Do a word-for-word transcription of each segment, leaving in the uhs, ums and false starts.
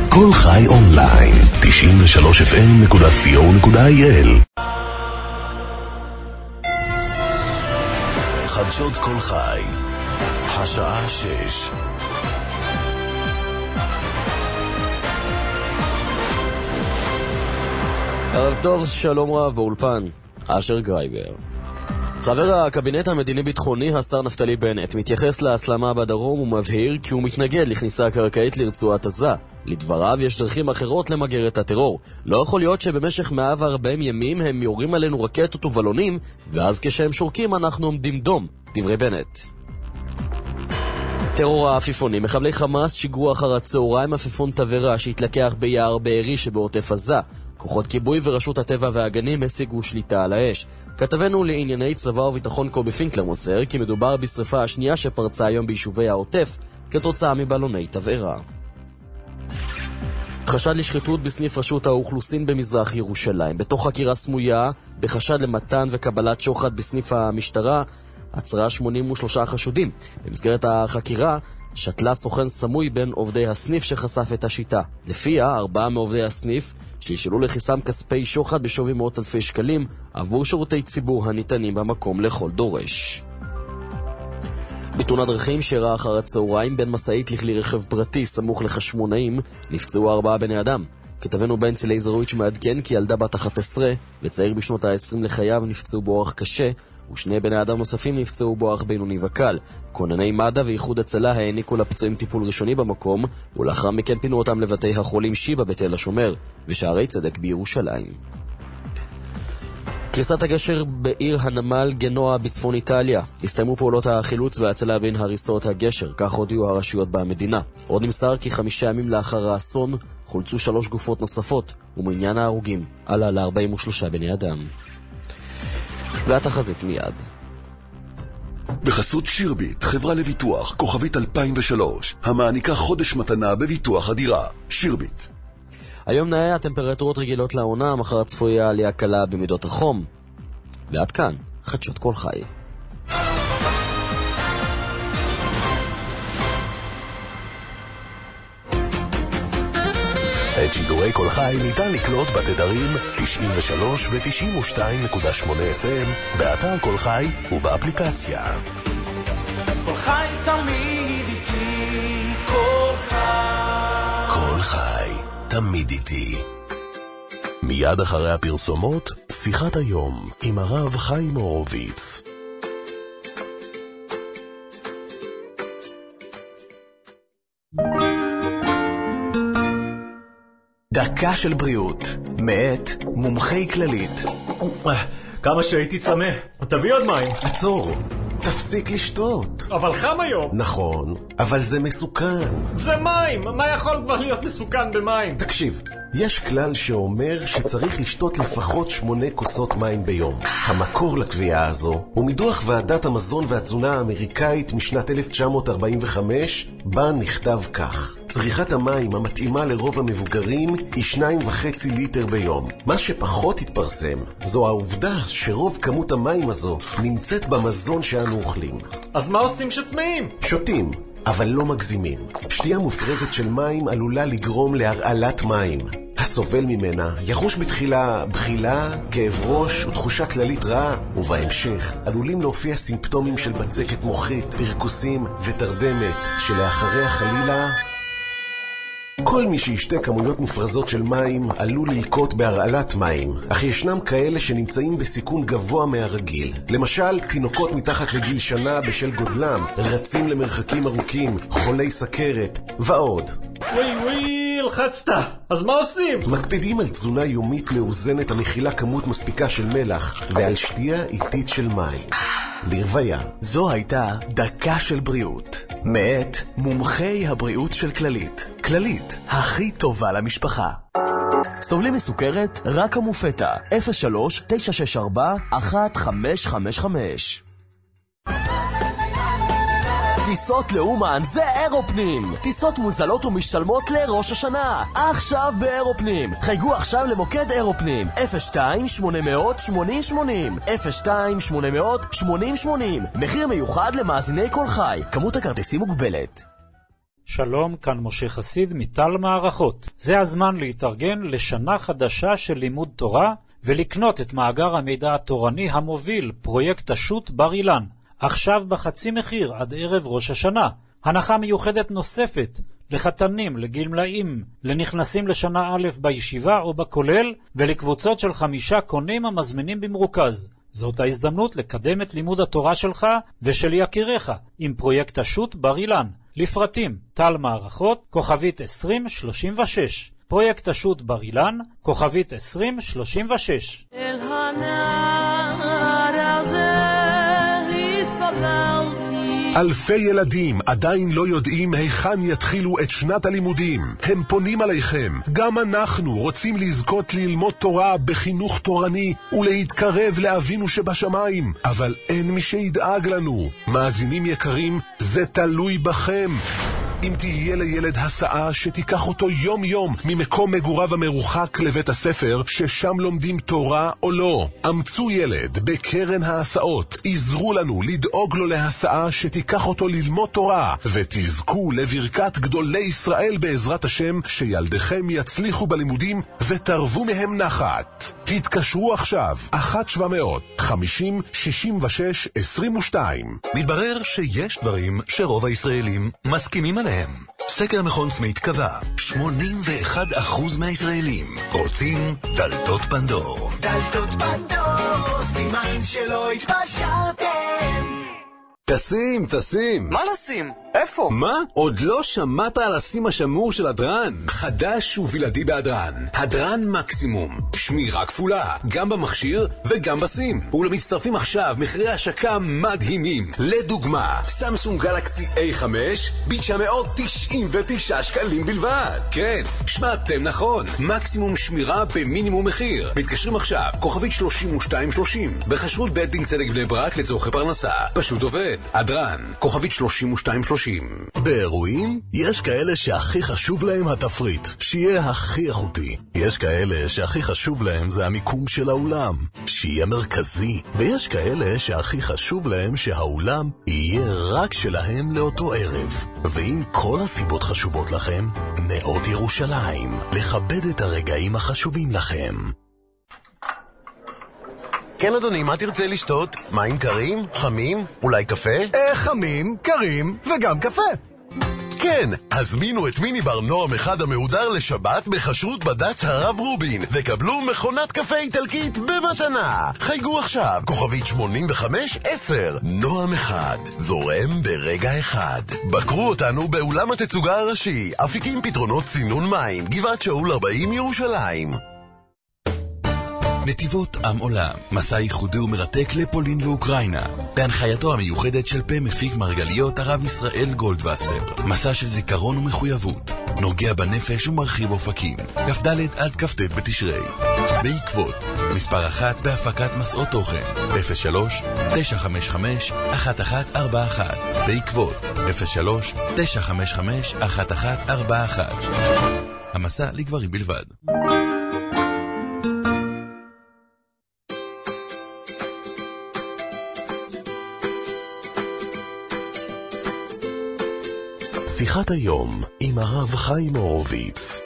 כל חי אונליין, תשעים ושלוש אף אם נקודה סי או נקודה איי אל. חדשות כל חי, השעה שש. ערב טוב, שלום רב באולפן, אשר גרייבר. חבר הקבינט המדיני-ביטחוני, השר נפתלי בנט, מתייחס להסלמה בדרום ומבהיר כי הוא מתנגד לכניסה קרקעית לרצועת עזה. לדבריו, יש דרכים אחרות למגר את הטרור. לא יכול להיות שבמשך מאה וארבעים ימים הם יורים עלינו רקטות ובלונים, ואז כשהם שורקים אנחנו עומדים דום. דברי בנט. טרור העפיפונים. מחבלי חמאס שיגרו אחר הצהריים עפיפון תברה שהתלקח ביער בארי שבעוטף עזה. כוחות כיבוי ורשות הטבע והגנים השיגו שליטה על האש. כתבנו לענייני צבא וביטחון קובי פינקלר מוסר כי מדובר בשריפה השנייה שפרצה היום ביישובי העוטף כתוצאה מבלוני תבערה. חשד לשחיתות בסניף רשות האוכלוסין במזרח ירושלים. בתוך חקירה סמויה בחשד למתן וקבלת שוחד בסניף המשטרה עצרה שמונים ושלושה חשודים. במסגרת החקירה שתלה סוכן סמוי בין עובדי הסניף שחשף את השיטה. לפיה, ארבעה מעובדי הסניף שישלו לכיסם כספי שוחד בשווי מאות אלפי שקלים עבור שירותי ציבור הניתנים במקום לכל דורש. בתאונת דרכים שאירעה אחר הצהריים בין מסעית לכלי רכב פרטי סמוך לחשמונאים נפצעו ארבעה בני אדם. כתבנו בנצי לייזרוביץ' מעדכן כי ילדה בת אחת עשרה וצעיר בשנות ה-עשרים לחייו נפצעו באורח קשה, ושני בני אדם נוספים נפצעו באורח בינוני וקל. כונני מד"א ואיחוד הצלה העניקו לפצועים טיפול ראשוני במקום, ולאחר מכן פינו אותם לבתי החולים שיבא בתל השומר ושערי צדק בירושלים. קריסת הגשר בעיר הנמל גנואה בצפון איטליה. הסתיימו פעולות החילוץ וההצלה בין הריסות הגשר, כך הודיעו הרשויות במדינה. עוד נמסר כי חמישה ימים לאחר האסון חולצו שלוש גופות נוספות, ומעניין ההרוגים עלה ל-ארבעים ושלושה בני אדם. והתחזית מיד. בחסות שירביט, חברה לביטוח, כוכבית אלפיים ושלוש, המעניקה חודש מתנה בביטוח הדירה. שירביט. היום נהיה הטמפרטורות רגילות לעונה, מחר צפויה עלייה קלה במידות החום. ועד כאן, חדשות כל חי. את שידורי כל חי ניתן לקלוט בתדרים תשעים ושלוש ו-תשעים ושתיים נקודה שמונה אף אם באתר כל חי ובאפליקציה. כל חי תמיד איתי, כל חי. כל חי תמיד איתי. מיד אחרי הפרסומות, שיחת היום עם הרב חיים הורוביץ. דקה של בריאות, מאת מומחי כללית. כמה שהייתי צמא, תביא עוד מים. עצור, תפסיק לשתות. אבל חם היום. נכון, אבל זה מסוכן. זה מים, מה יכול כבר להיות מסוכן במים? תקשיב, יש כלל שאומר שצריך לשתות לפחות שמונה כוסות מים ביום. המקור לקביעה הזו הוא מדוח ועדת המזון והתזונה האמריקאית משנת אלף תשע מאות ארבעים וחמש, בה נכתב כך: צריכת המים המתאימה לרוב המבוגרים היא שניים וחצי ליטר ביום. מה שפחות התפרסם זו העובדה שרוב כמות המים הזו נמצאת במזון שאנו אוכלים. אז מה עושים שצמאים? שותים, אבל לא מגזימים. שתייה מופרזת של מים עלולה לגרום להרעלת מים. הסובל ממנה יחוש בתחילה בחילה, כאב ראש ותחושה כללית רעה, ובהמשך עלולים להופיע סימפטומים של בצקת מוחית, פרקוסים ותרדמת, שלאחריה חלילה כל מי שישתה כמויות מופרזות של מים עלול ללקות בהרעלת מים, אך ישנם כאלה שנמצאים בסיכון גבוה מהרגיל. למשל, תינוקות מתחת לגיל שנה בשל גודלם, רצים למרחקים ארוכים, חולי סכרת ועוד. וואי וואי, לחצת. אז מה עושים? מקפידים על תזונה יומית מאוזנת המכילה כמות מספיקה של מלח ועל שתייה איטית של מים. לרוויה. זו הייתה דקה של בריאות, מאת מומחי הבריאות של כללית. כללית, הכי טובה למשפחה. סובלים מסוכרת? רק המופטה. אפס שלוש תשע שש ארבע אחת חמש חמש חמש. טיסות לאומן זה אירופנים. טיסות מוזלות ומשתלמות לראש השנה. עכשיו באירופנים. חייגו עכשיו למוקד אירופנים. אפס שתיים שמונה מאות שמונים שמונים. אפס שתיים שמונה מאות שמונים שמונים. מחיר מיוחד למאזיני כל חי. כמות הכרטיסים מוגבלת. שלום, כאן משה חסיד מטל מערכות. זה הזמן להתארגן לשנה חדשה של לימוד תורה ולקנות את מאגר המידע התורני המוביל, פרויקט השו"ת בר אילן. עכשיו בחצי מחיר עד ערב ראש השנה. הנחה מיוחדת נוספת לחתנים, לגמלאים, לנכנסים לשנה א' בישיבה או בכולל, ולקבוצות של חמישה קונים המזמינים במרוכז. זאת ההזדמנות לקדם את לימוד התורה שלך ושל יקיריך עם פרויקט השו"ת בר אילן. לפרטים, טל מערכות, כוכבית עשרים שלושים ושש. פרויקט השו"ת בר אילן, כוכבית עשרים שלושים ושש. אל הנער הזה הספללתי. אלפי ילדים עדיין לא יודעים היכן יתחילו את שנת הלימודים. הם פונים עליכם. גם אנחנו רוצים לזכות ללמוד תורה בחינוך תורני ולהתקרב לאבינו שבשמיים. אבל אין מי שידאג לנו. מאזינים יקרים, זה תלוי בכם. אם תהיה לילד הסעה שתיקח אותו יום יום ממקום מגוריו המרוחק לבית הספר ששם לומדים תורה או לא, אמצו ילד בקרן ההסעות, עזרו לנו לדאוג לו להסעה שתיקח אותו ללמוד תורה, ותזכו לברכת גדולי ישראל בעזרת השם, שילדיכם יצליחו בלימודים ותרבו מהם נחת. התקשרו עכשיו אחת שבע מאות חמישים שישים ושש עשרים ושתיים. מתברר שיש דברים שרוב הישראלים מסכימים עליהם. סקר מכון סמית קבע, שמונים ואחד אחוז מהישראלים רוצים דלתות פנדור. דלתות פנדור, סימן שלא התפשרתם. תשים, תשים. מה לשים? איפה? מה? עוד לא שמעת על הסים השמור של הדרן? חדש ובלעדי בהדרן. הדרן מקסימום. שמירה כפולה, גם במכשיר וגם בסים. ולמצטרפים עכשיו מחירי השקה מדהימים. לדוגמה, סמסונג גלקסי איי חמש ב-תשע מאות תשעים ותשעה שקלים בלבד. כן, שמעתם נכון. מקסימום שמירה במינימום מחיר. מתקשרים עכשיו, כוכבית שלושים ושתיים שלושים. בחשרות בית דין צדק בני ברק לצורכי פרנסה. פשוט עובד. הדרן, כוכבית שלושים ושתיים שלושים. באירועים יש כאלה שהכי חשוב להם התפריט, שיהיה הכי איכותי. יש כאלה שהכי חשוב להם זה המיקום של האולם, שיהיה מרכזי. ויש כאלה שהכי חשוב להם שהאולם יהיה רק שלהם לאותו ערב. ואם כל הסיבות חשובות לכם, נאות ירושלים, לכבד את הרגעים החשובים לכם. כן אדוני, מה תרצה לשתות? מים קרים? חמים? אולי קפה? אה, חמים, קרים וגם קפה. כן, הזמינו את מיני בר נועם אחד המהודר לשבת בחשרות בד"ץ הרב רובין וקבלו מכונת קפה איטלקית במתנה. חייגו עכשיו, כוכבית שמונים וחמש עשר. נועם אחד, זורם ברגע אחד. בקרו אותנו באולם התצוגה הראשי, אפיקים פתרונות צינון מים, גבעת שאול ארבעים ירושלים. נתיבות עם עולם, מסע ייחודי ומרתק לפולין ואוקראינה, בהנחייתו המיוחדת של פה מפיק מרגליות הרב ישראל גולדווסר. מסע של זיכרון ומחויבות, נוגע בנפש ומרחיב אופקים. כ"ד עד כ"ט בתשרי. בעקבות, מספר אחת בהפקת מסעות תוכן, אפס שלוש תשע חמש חמש אחת אחת ארבע אחת. בעקבות, אפס שלוש תשע חמש חמש אחת אחת ארבע אחת. המסע לגברים בלבד. שיחת היום עם הרב חיים הורוביץ.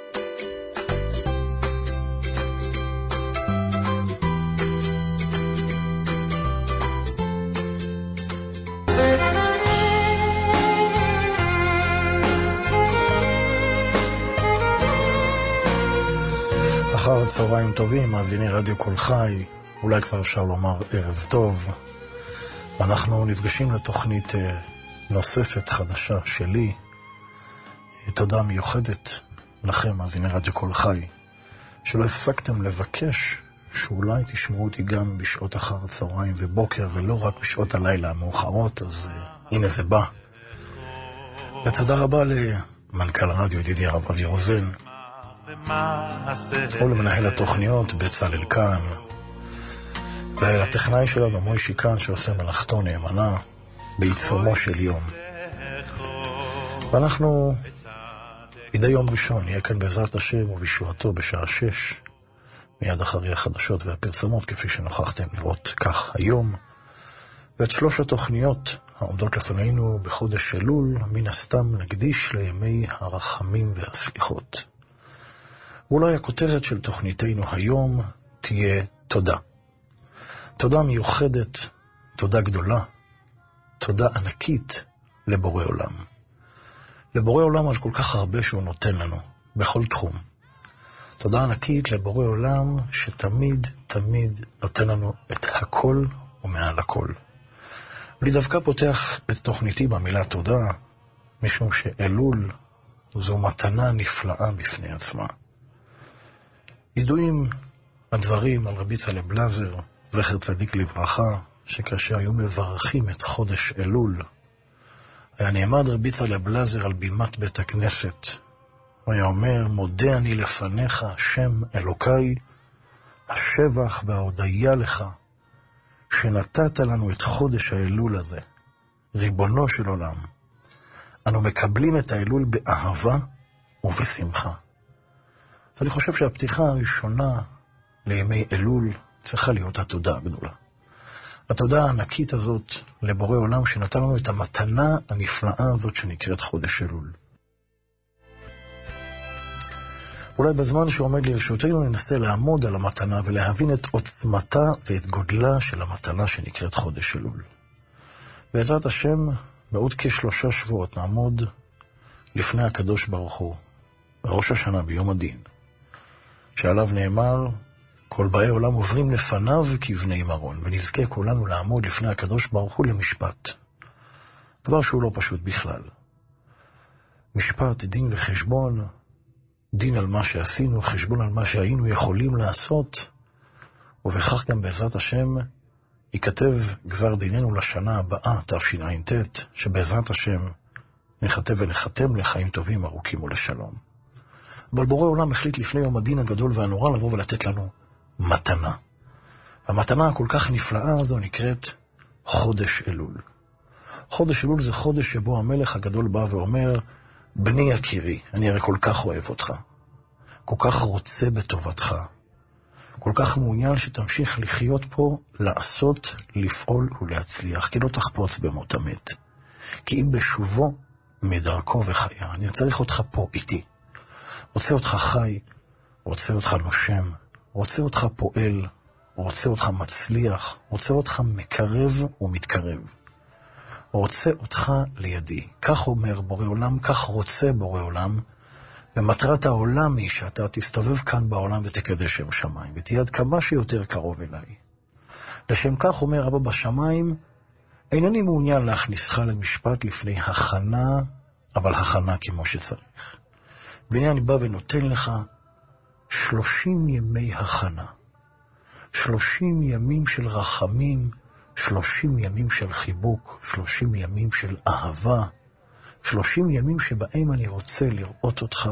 אחר הצהריים טובים, מאזיני רדיו קול חי, אולי כבר אפשר לומר ערב טוב. אנחנו נפגשים לתוכנית נוספת חדשה שלי. תודה מיוחדת לכם, מאזיני רדיו קול חי, שלא הפסקתם לבקש שאולי תשמעו אותי גם בשעות אחר הצהריים ובוקר, ולא רק בשעות הלילה המאוחרות. אז uh, הנה זה בא. ותודה רבה למנכ"ל הרדיו ידידי הרב אבי רוזן, ולמנהל התוכניות בצלאל כאן, ולטכנאי שלנו מוישי כאן שעושה מלאכתו נאמנה בעיצומו של יום. ואנחנו מדי יום ראשון נהיה כאן בעזרת השם ובישועתו בשעה שש, מיד אחרי החדשות והפרסמות, כפי שנוכחתם לראות כך היום. ואת שלוש התוכניות העומדות לפנינו בחודש אלול, מן הסתם נקדיש לימי הרחמים והסליחות. ואולי הכותרת של תוכניתנו היום תהיה תודה. תודה מיוחדת, תודה גדולה, תודה ענקית לבורא עולם. לבורא עולם על כל כך הרבה שהוא נותן לנו, בכל תחום. תודה ענקית לבורא עולם שתמיד תמיד נותן לנו את הכל ומעל הכל. אני דווקא פותח את תוכניתי במילה תודה, משום שאלול זו מתנה נפלאה בפני עצמה. ידועים הדברים על רבי צלב לזר, זכר צדיק לברכה, שכאשר היו מברכים את חודש אלול, היה נעמד רבי צלב לזר על בימת בית הכנסת, הוא היה אומר, מודה אני לפניך, שם אלוקיי, השבח וההודיה לך, שנתת לנו את חודש האלול הזה, ריבונו של עולם. אנו מקבלים את האלול באהבה ובשמחה. אז אני חושב שהפתיחה הראשונה לימי אלול צריכה להיות התודה הגדולה. התודה הענקית הזאת לבורא עולם שנתן לנו את המתנה הנפלאה הזאת שנקראת חודש אלול. אולי בזמן שעומד לרשותנו ננסה לעמוד על המתנה ולהבין את עוצמתה ואת גודלה של המתנה שנקראת חודש אלול. בעזרת השם, בעוד כשלושה שבועות נעמוד לפני הקדוש ברוך הוא, בראש השנה ביום הדין, שעליו נאמר, כל באי עולם עוברים לפניו כבני מרון, ונזכה כולנו לעמוד לפני הקדוש ברוך הוא למשפט. דבר שהוא לא פשוט בכלל. משפט, דין וחשבון, דין על מה שעשינו, חשבון על מה שהיינו יכולים לעשות, ובכך גם בעזרת השם ייכתב גזר דיננו לשנה הבאה, תשע"ט, שבעזרת השם נכתב ונחתם לחיים טובים, ארוכים ולשלום. אבל בורא עולם החליט לפני יום הדין הגדול והנורא לבוא ולתת לנו מתנה. המתנה הכל כך נפלאה הזו נקראת חודש אלול. חודש אלול זה חודש שבו המלך הגדול בא ואומר, בני יקירי, אני הרי כל כך אוהב אותך, כל כך רוצה בטובתך, כל כך מעוניין שתמשיך לחיות פה, לעשות, לפעול ולהצליח, כי לא תחפוץ במות המת. כי אם בשובו מדרכו וחיה, אני צריך אותך פה איתי. רוצה אותך חי, רוצה אותך נושם, רוצה אותך פועל, רוצה אותך מצליח, רוצה אותך מקרב ומתקרב. רוצה אותך לידי. כך אומר בורא עולם, כך רוצה בורא עולם, ומטרת העולם היא שאתה תסתובב כאן בעולם ותקדש שם שמיים, ותהיה עד כמה שיותר קרוב אליי. לשם כך אומר אבא בשמיים, אינני מעוניין להכניסך למשפט לפני הכנה, אבל הכנה כמו שצריך. והנה אני בא ונותן לך שלושים ימי הכנה. שלושים ימים של רחמים, שלושים ימים של חיבוק, שלושים ימים של אהבה, שלושים ימים שבהם אני רוצה לראות אותך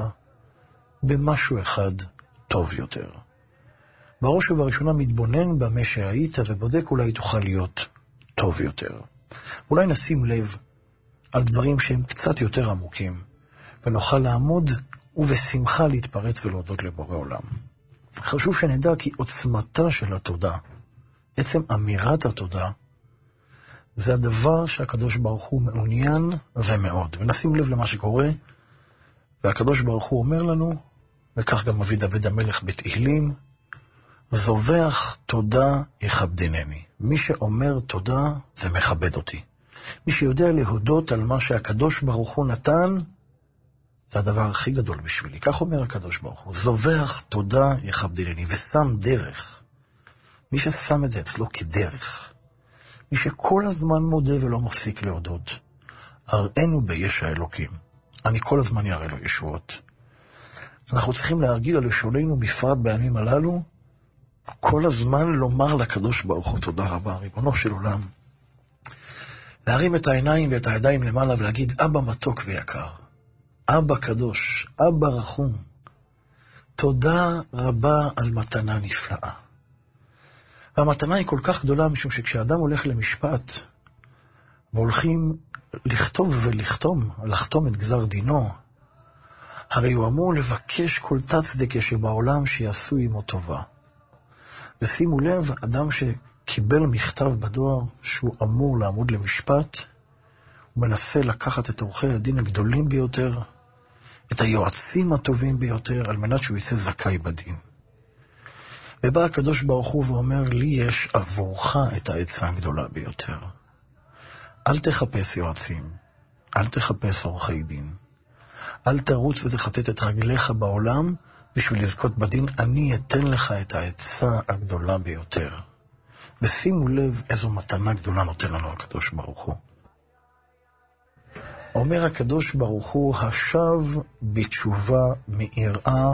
במשהו אחד טוב יותר. בראש ובראשונה מתבונן במה שהיית ובודק אולי תוכל להיות טוב יותר. אולי נשים לב על דברים שהם קצת יותר עמוקים, ונוכל לעמוד ובשמחה להתפרץ ולהודות לבורא עולם. חשוב שנדע כי עוצמתה של התודה, עצם אמירת התודה, זה הדבר שהקדוש ברוך הוא מעוניין ומאוד. ונשים לב למה שקורה, והקדוש ברוך הוא אומר לנו, וכך גם מביא דוד המלך בתהילים, זובח תודה יכבדנני. מי שאומר תודה זה מכבד אותי. מי שיודע להודות על מה שהקדוש ברוך הוא נתן, זה הדבר הכי גדול בשבילי. כך אומר הקדוש ברוך הוא, זובח תודה יכבדנני, ושם דרך. מי ששם את זה אצלו כדרך, מי שכל הזמן מודה ולא מפסיק להודות, הראינו ביש האלוקים. אני כל הזמן יראה לו ישועות. אנחנו צריכים להרגיל על לשוננו בפרט בימים הללו, כל הזמן לומר לקדוש ברוך הוא תודה רבה, ריבונו של עולם. להרים את העיניים ואת הידיים למעלה ולהגיד, אבא מתוק ויקר, אבא קדוש, אבא רחום, תודה רבה על מתנה נפלאה. והמתנה היא כל כך גדולה משום שכשאדם הולך למשפט והולכים לכתוב ולחתום, לחתום את גזר דינו, הרי הוא אמור לבקש כל תצדקה שבעולם שיעשו עמו טובה. ושימו לב, אדם שקיבל מכתב בדואר שהוא אמור לעמוד למשפט, הוא מנסה לקחת את עורכי הדין הגדולים ביותר, את היועצים הטובים ביותר, על מנת שהוא יצא זכאי בדין. ובא הקדוש ברוך הוא ואומר, לי יש עבורך את העצה הגדולה ביותר. אל תחפש יועצים, אל תחפש עורכי דין. אל תרוץ ותחטט את רגליך בעולם בשביל לזכות בדין, אני אתן לך את העצה הגדולה ביותר. ושימו לב איזו מתנה גדולה נותן לנו הקדוש ברוך הוא. אומר הקדוש ברוך הוא, השב בתשובה מיראה,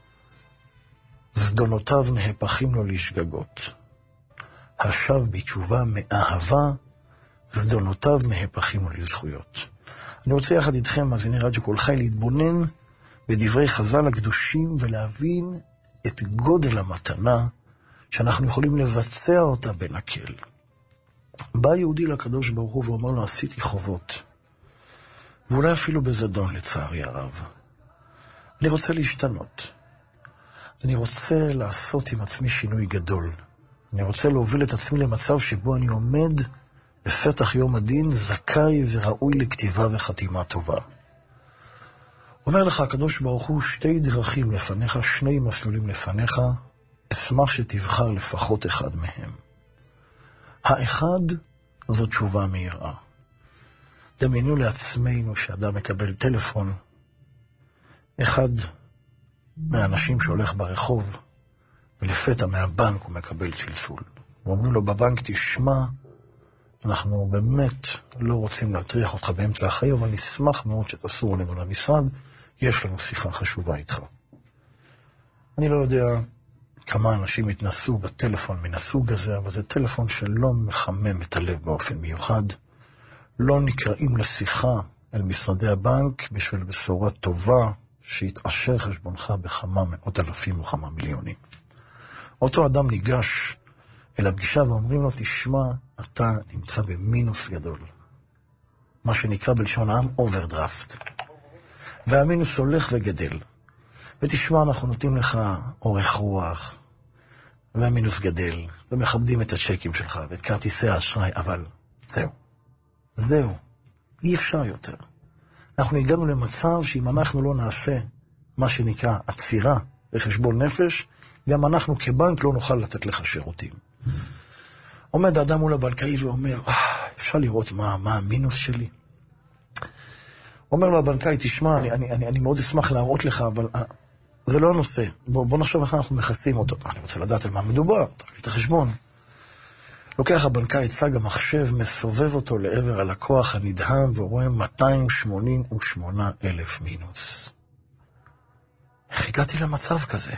זדונותיו נהפכים לו לשגגות. השב בתשובה מאהבה, זדונותיו נהפכים לו לזכויות. אני רוצה יחד איתכם, מאזיני רדיו כל חי, להתבונן בדברי חז"ל הקדושים ולהבין את גודל המתנה שאנחנו יכולים לבצע אותה בנקל. בא יהודי לקדוש ברוך הוא ואומר לו, עשיתי חובות, ואולי אפילו בזדון לצערי הרב. אני רוצה להשתנות. אני רוצה לעשות עם עצמי שינוי גדול. אני רוצה להוביל את עצמי למצב שבו אני עומד בפתח יום הדין, זכאי וראוי לכתיבה וחתימה טובה. אומר לך הקדוש ברוך הוא, שתי דרכים לפניך, שני מסלולים לפניך, אשמח שתבחר לפחות אחד מהם. האחד זו תשובה מהירה. דמיינו לעצמנו שאדם מקבל טלפון, אחד מהאנשים שהולך ברחוב, ולפתע מהבנק הוא מקבל צלצול. ואומרים לו בבנק, תשמע, אנחנו באמת לא רוצים להטריח אותך באמצע החיים, אבל נשמח מאוד שתסור עלינו למשרד, יש לנו שיחה חשובה איתך. אני לא יודע כמה אנשים התנסו בטלפון מן הסוג הזה, אבל זה טלפון שלא מחמם את הלב באופן מיוחד. לא נקראים לשיחה אל משרדי הבנק בשביל בשורה טובה שיתעשר חשבונך בכמה מאות אלפים או כמה מיליונים. אותו אדם ניגש אל הפגישה ואומרים לו, תשמע, אתה נמצא במינוס גדול. מה שנקרא בלשון העם אוברדרפט. והמינוס הולך וגדל. ותשמע, אנחנו נותנים לך אורך רוח, והמינוס גדל, ומכבדים את הצ'קים שלך ואת כרטיסי האשראי, אבל זהו. זהו. אי אפשר יותר. אנחנו הגענו למצב שאם אנחנו לא נעשה מה שנקרא עצירה בחשבון נפש, גם אנחנו כבנק לא נוכל לתת לך שירותים. עומד האדם מול הבנקאי ואומר, אפשר לראות מה, מה המינוס שלי? אומר לו הבנקאי, תשמע, אני, אני, אני, אני מאוד אשמח להראות לך, אבל זה לא הנושא. בוא, בוא נחשוב איך אנחנו מכסים אותו. אני רוצה לדעת על מה מדובר, תראה לי את החשבון. לוקח הבנקאי את צג המחשב, מסובב אותו לעבר הלקוח הנדהם, ורואה מאתיים שמונים ושמונה אלף מינוס. איך הגעתי למצב כזה?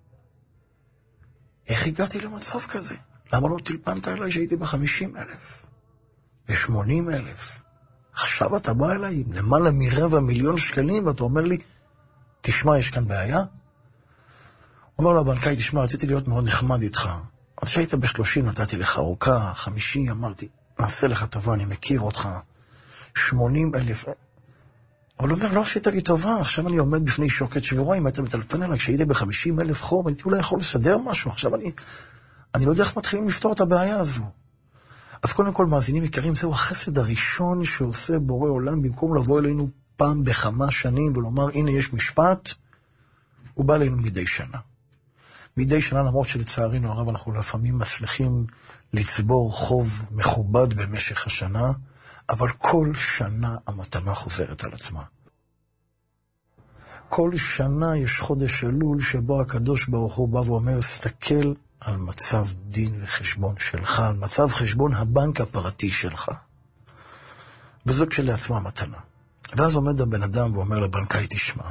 איך הגעתי למצב כזה? למה לא תלפנת אליי שהייתי ב-חמישים אלף? ב-שמונים אלף? עכשיו אתה בא אליי עם למעלה מרבע מיליון שקלים, ואתה אומר לי, תשמע, יש כאן בעיה? אומר לו הבנקאי, תשמע, רציתי להיות מאוד נחמד איתך. אז שהיית ב-שלושים נתתי לך אורכה, חמישים אמרתי, נעשה לך טובה, אני מכיר אותך, שמונים אלף. אבל הוא אומר, לא עשית לי טובה, עכשיו אני עומד בפני שוקת שבורה, אם היית מטלפן אליי, כשהייתי ב-חמישים אלף חוב, הייתי אולי יכול לסדר משהו, עכשיו אני, אני לא יודע איך מתחילים לפתור את הבעיה הזו. אז קודם כל, מאזינים יקרים, זהו החסד הראשון שעושה בורא עולם, במקום לבוא אלינו פעם בכמה שנים ולומר, הנה יש משפט, הוא בא אלינו מדי שנה. מדי שנה, למרות שלצערנו הרב, אנחנו לפעמים מצליחים לצבור חוב מכובד במשך השנה, אבל כל שנה המתנה חוזרת על עצמה. כל שנה יש חודש אלול שבו הקדוש ברוך הוא בא ואומר, סתכל על מצב דין וחשבון שלך, על מצב חשבון הבנק הפרטי שלך. וזו כשלעצמה מתנה. ואז עומד הבן אדם ואומר לבנקאי, תשמע,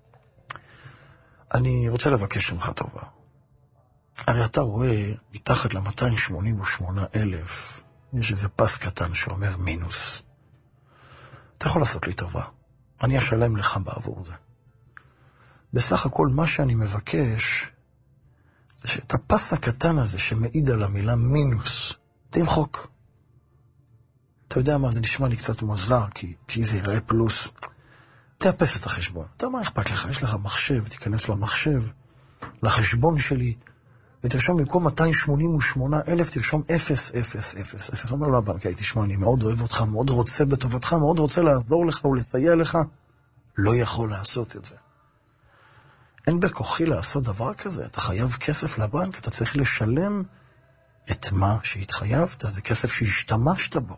אני רוצה לבקש ממך טובה. הרי אתה רואה, מתחת ל-מאתיים שמונים ושמונה אלף, יש איזה פס קטן שאומר מינוס. אתה יכול לעשות לי טובה. אני אשלם לך בעבור זה. בסך הכל מה שאני מבקש, זה שאת הפס הקטן הזה שמעיד על המילה מינוס, תמחוק. אתה יודע מה, זה נשמע לי קצת מוזר, כי, כי זה יראה פלוס. תאפס את החשבון. אתה מה אכפת לך? יש לך מחשב, תיכנס למחשב, לחשבון שלי, ותרשום במקום מאתיים שמונים ושמונה אלף, תרשום אפס אפס אפס אפס. אומר לו הבנקאי, תשמע, אני מאוד אוהב אותך, מאוד רוצה בטובתך, מאוד רוצה לעזור לך ולסייע לך, לא יכול לעשות את זה. אין בכוחי לעשות דבר כזה, אתה חייב כסף לבנק, אתה צריך לשלם את מה שהתחייבת, זה כסף שהשתמשת בו.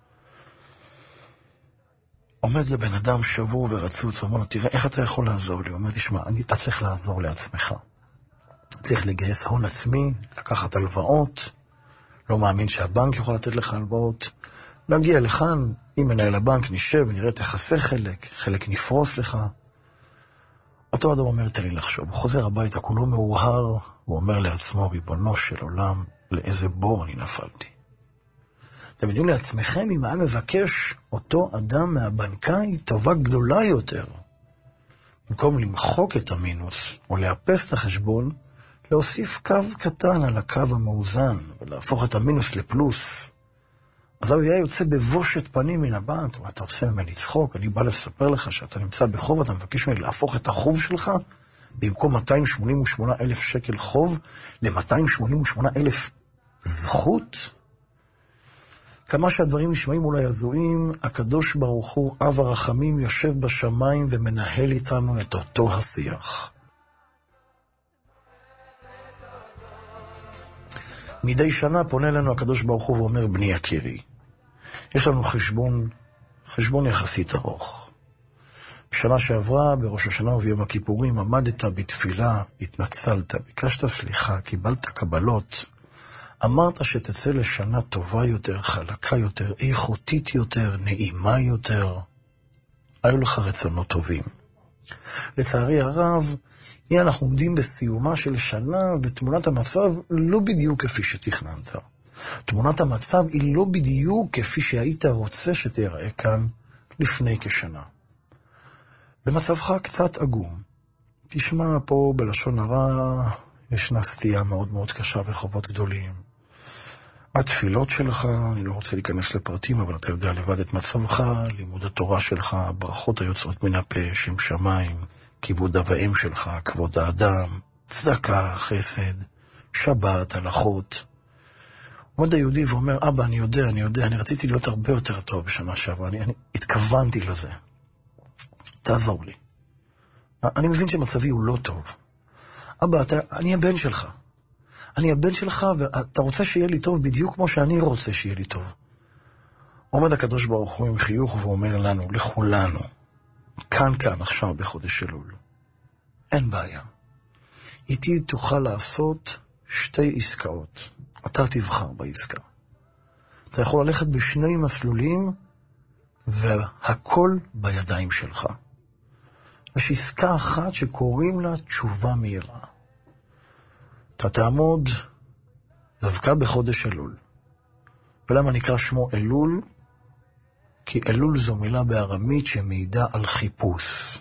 עומד לבן אדם שבור ורצוץ, אומר לו, תראה, איך אתה יכול לעזור לי? הוא אומר, תשמע, אני, אתה צריך לעזור לעצמך. צריך לגייס הון עצמי, לקחת הלוואות, לא מאמין שהבנק יכול לתת לך הלוואות, להגיע לכאן, אם מנהל הבנק נשב, נראה תחסה חלק, חלק נפרוס לך. אותו אדם אומר, תן לי לחשוב, הוא חוזר הביתה, כולו מאוהר, הוא אומר לעצמו, ריבונו של עולם, לאיזה בור אני נפלתי. אתם יודעים לעצמכם, אם היה מבקש אותו אדם מהבנקאי טובה גדולה יותר, במקום למחוק את המינוס או לאפס את החשבון, להוסיף קו קטן על הקו המאוזן ולהפוך את המינוס לפלוס. אז הוא היה יוצא בבושת פנים מן הבנק, ואתה עושה ממני צחוק, אני בא לספר לך שאתה נמצא בחוב, אתה מבקש ממני להפוך את החוב שלך, במקום מאתיים שמונים ושמונה אלף שקל חוב, ל-מאתיים שמונים ושמונה אלף זכות. כמה שהדברים נשמעים אולי הזויים, הקדוש ברוך הוא, אב הרחמים, יושב בשמיים ומנהל איתנו את אותו השיח. מדי שנה פונה לנו הקדוש ברוך הוא ואומר, בני יקירי, יש לנו חשבון, חשבון יחסית ארוך. בשנה שעברה, בראש השנה וביום הכיפורים, עמדת בתפילה, התנצלת, ביקשת סליחה, קיבלת קבלות, אמרת שתצא לשנה טובה יותר, חלקה יותר, איכותית יותר, נעימה יותר. היו לך רצונות טובים. לצערי הרב, הנה אנחנו עומדים בסיומה של שנה, ותמונת המצב לא בדיוק כפי שתכננת. תמונת המצב היא לא בדיוק כפי שהיית רוצה שתראה כאן לפני כשנה. במצבך קצת עגום. תשמע פה בלשון הרע, ישנה סטייה מאוד מאוד קשה וחובות גדולים. התפילות שלך, אני לא רוצה להיכנס לפרטים, אבל אתה יודע לבד את מצבך, לימוד התורה שלך, ברכות היוצאות מן הפה, שם שמיים, כיבוד אב ואם שלך, כבוד האדם, צדקה, חסד, שבת, הלכות. עומד היהודי ואומר, אבא, אני יודע, אני יודע, אני רציתי להיות הרבה יותר טוב בשנה שעברה, אני, אני התכוונתי לזה. תעזור לי. אני מבין שמצבי הוא לא טוב. אבא, אתה, אני הבן שלך. אני הבן שלך, ואתה רוצה שיהיה לי טוב בדיוק כמו שאני רוצה שיהיה לי טוב. עומד הקדוש ברוך הוא עם חיוך ואומר לנו, לכולנו, כאן כאן עכשיו בחודש אלול. אין בעיה. איתי תוכל לעשות שתי עסקאות. אתה תבחר בעסקה. אתה יכול ללכת בשני מסלולים, והכל בידיים שלך. יש עסקה אחת שקוראים לה תשובה מהירה. אתה תעמוד דווקא בחודש אלול. ולמה נקרא שמו אלול? כי אלול זו מילה בארמית שמעידה על חיפוש.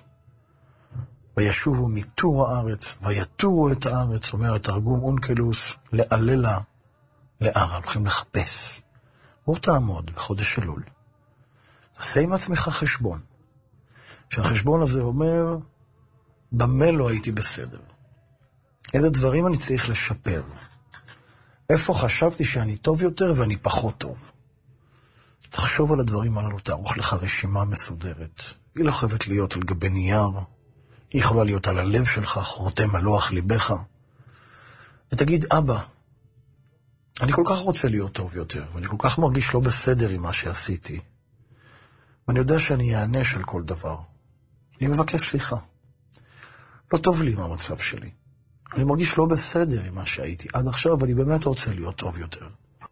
וישובו מתור הארץ, ויתורו את הארץ, אומר התרגום אונקלוס, לעללה, לערה, הולכים לחפש. בוא תעמוד בחודש אלול. תעשה עם עצמך חשבון. שהחשבון הזה אומר, במה לא הייתי בסדר? איזה דברים אני צריך לשפר? איפה חשבתי שאני טוב יותר ואני פחות טוב? תחשוב על הדברים הללו, תערוך לך רשימה מסודרת. היא לא חייבת להיות על גבי נייר, היא יכולה להיות על הלב שלך, חרותם על לוח ליבך. ותגיד, אבא, אני כל כך רוצה להיות טוב יותר, ואני כל כך מרגיש לא בסדר עם מה שעשיתי. ואני יודע שאני אענש על כל דבר. אני מבקש סליחה. לא טוב לי עם המצב שלי. אני מרגיש לא בסדר עם מה שהייתי עד עכשיו, ואני באמת רוצה להיות טוב יותר.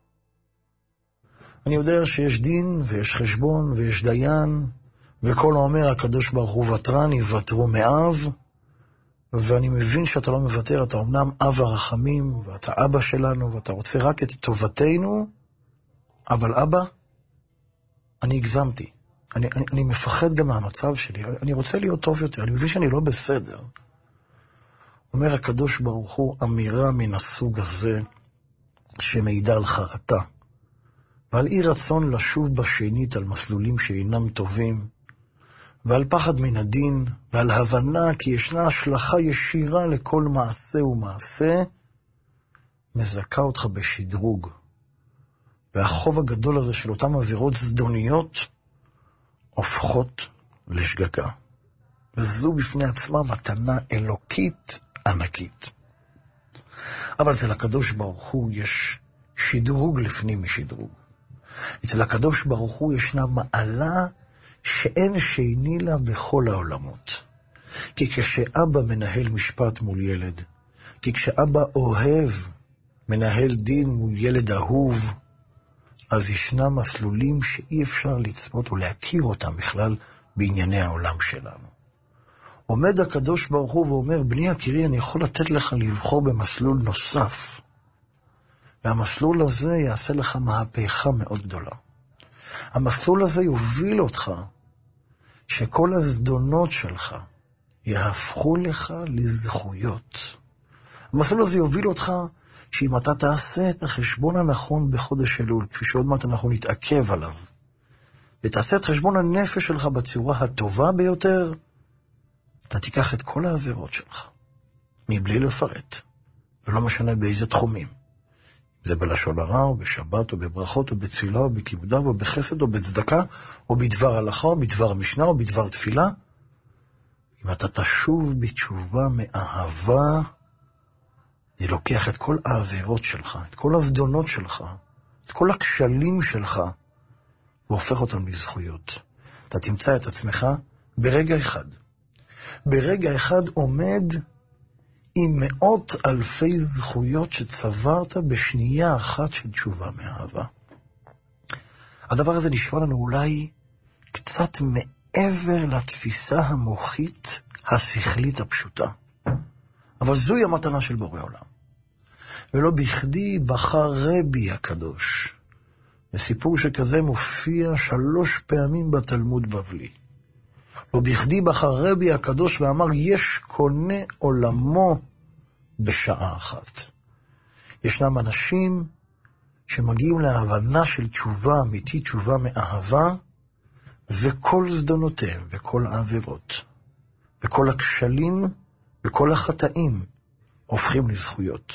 אני יודע שיש דין ויש חשבון ויש דיין, וכל אומר הקדוש ברוך הוא ותרן יוותרו מאב, ואני מבין שאתה לא מוותר, אתה אומנם אב הרחמים, ואתה אבא שלנו, ואתה רוצה רק את טובתנו, אבל אבא, אני הגזמתי. אני, אני, אני מפחד גם מהמצב שלי, אני רוצה להיות טוב יותר, אני מבין שאני לא בסדר. אומר הקדוש ברוך הוא, אמירה מן הסוג הזה, שמעידה על חרטה, ועל אי רצון לשוב בשנית על מסלולים שאינם טובים, ועל פחד מן הדין, ועל הבנה כי ישנה השלכה ישירה לכל מעשה ומעשה, מזכה אותך בשדרוג. והחוב הגדול הזה של אותם עבירות זדוניות הופכות לשגגה. וזו בפני עצמה מתנה אלוקית ענקית. אבל אצל הקדוש ברוך הוא יש שדרוג לפנים משדרוג. אצל הקדוש ברוך הוא ישנה מעלה שאין שני לה בכל העולמות. כי כשאבא מנהל משפט מול ילד, כי כשאבא אוהב מנהל דין מול ילד אהוב, אז ישנם מסלולים שאי אפשר לצפות ולהכיר אותם בכלל בענייני העולם שלנו. עומד הקדוש ברוך הוא ואומר, בני יקירי, אני יכול לתת לך לבחור במסלול נוסף. והמסלול הזה יעשה לך מהפכה מאוד גדולה. המסלול הזה יוביל אותך שכל הזדונות שלך יהפכו לך לזכויות. המסלול הזה יוביל אותך שאם אתה תעשה את החשבון הנכון בחודש אלול, כפי שעוד מעט אנחנו נתעכב עליו, ותעשה את חשבון הנפש שלך בצורה הטובה ביותר, אתה תיקח את כל העבירות שלך, מבלי לפרט, ולא משנה באיזה תחומים. זה בלשון הרע, או בשבת, או בברכות, או בתפילה, או בכיבודה, או בחסד, או בצדקה, או בדבר הלכה, או בדבר משנה, או בדבר תפילה. אם אתה תשוב בתשובה מאהבה, אני לוקח את כל העבירות שלך, את כל הזדונות שלך, את כל הכשלים שלך, והופך אותם לזכויות. אתה תמצא את עצמך ברגע אחד. ברגע אחד עומד עם מאות אלפי זכויות שצברת בשנייה אחת של תשובה מאהבה. הדבר הזה נשמע לנו אולי קצת מעבר לתפיסה המוחית השכלית הפשוטה. אבל זוהי המתנה של בורא עולם. ולא בכדי בחר רבי הקדוש. וסיפור שכזה מופיע שלוש פעמים בתלמוד בבלי. לא בכדי בחר רבי הקדוש ואמר, יש קונה עולמו בשעה אחת. ישנם אנשים שמגיעים להבנה של תשובה אמיתית, תשובה מאהבה, וכל זדונותיהם וכל העבירות, וכל הכשלים וכל החטאים הופכים לזכויות.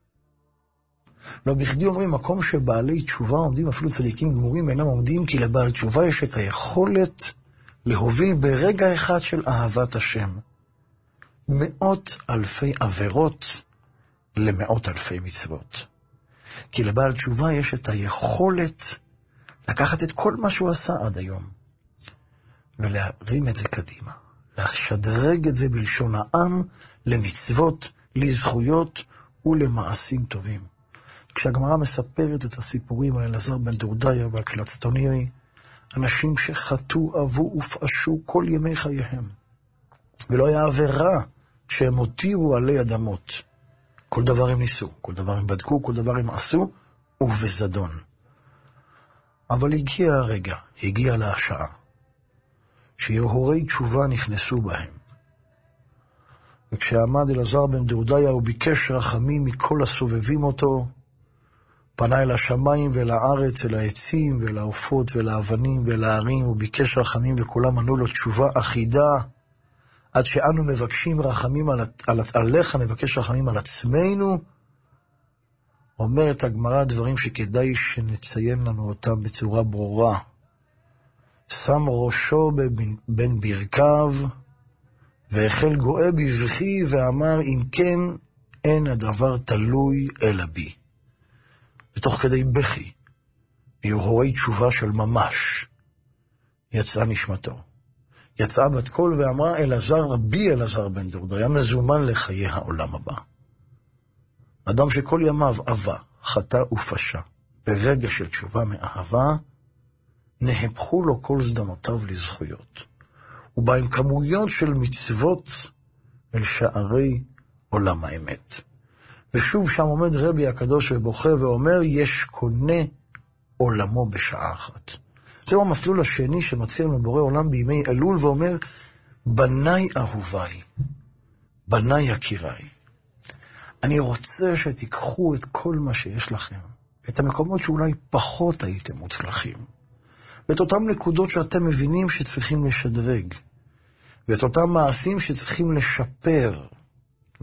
לא בכדי אומרים, מקום שבעלי תשובה עומדים, אפילו צדיקים גמורים אינם עומדים, כי לבעל תשובה יש את היכולת להוביל ברגע אחד של אהבת השם מאות אלפי עבירות למאות אלפי מצוות. כי לבעל תשובה יש את היכולת לקחת את כל מה שהוא עשה עד היום ולהרים את זה קדימה, לשדרג את זה בלשון העם למצוות, לזכויות ולמעשים טובים. כשהגמרא מספרת את הסיפורים על אלעזר בן דורדיה ועל קלצטונירי, אנשים שחטאו, אבו ופעשו כל ימי חייהם, ולא היה עבירה שהם הותירו עלי אדמות. כל דבר הם ניסו, כל דבר הם בדקו, כל דבר הם עשו, ובזדון. אבל הגיע הרגע, הגיע להשעה, שיהורי תשובה נכנסו בהם. וכשעמד אלעזר בן דורדיה הוא ביקש רחמים מכל הסובבים אותו, פנה אל השמיים ואל הארץ, אל העצים ואל העופות ואל האבנים ואל הערים, הוא ביקש רחמים וכולם ענו לו תשובה אחידה, עד שאנו מבקשים רחמים על, על, עליך, נבקש רחמים על עצמנו. אומרת הגמרא דברים שכדאי שנציין לנו אותם בצורה ברורה. שם ראשו בין, בין ברכיו, והחל גואה בבכי ואמר, אם כן, אין הדבר תלוי אלא בי. ותוך כדי בכי, מהרהורי תשובה של ממש, יצאה נשמתו. יצאה בת קול ואמרה, אלעזר, רבי אלעזר בן דורדיה, מזומן לחיי העולם הבא. אדם שכל ימיו עבה, חטא ופשע, ברגע של תשובה מאהבה, נהפכו לו כל זדונותיו לזכויות. הוא בא עם כמויות של מצוות אל שערי עולם האמת. ושוב שם עומד רבי הקדוש ובוכה ואומר, יש קונה עולמו בשעה אחת. זהו המסלול השני שמציע לנו בורא עולם בימי אלול ואומר, בניי אהוביי, בניי יקיריי, אני רוצה שתיקחו את כל מה שיש לכם, את המקומות שאולי פחות הייתם מוצלחים, ואת אותם נקודות שאתם מבינים שצריכים לשדרג, ואת אותם מעשים שצריכים לשפר,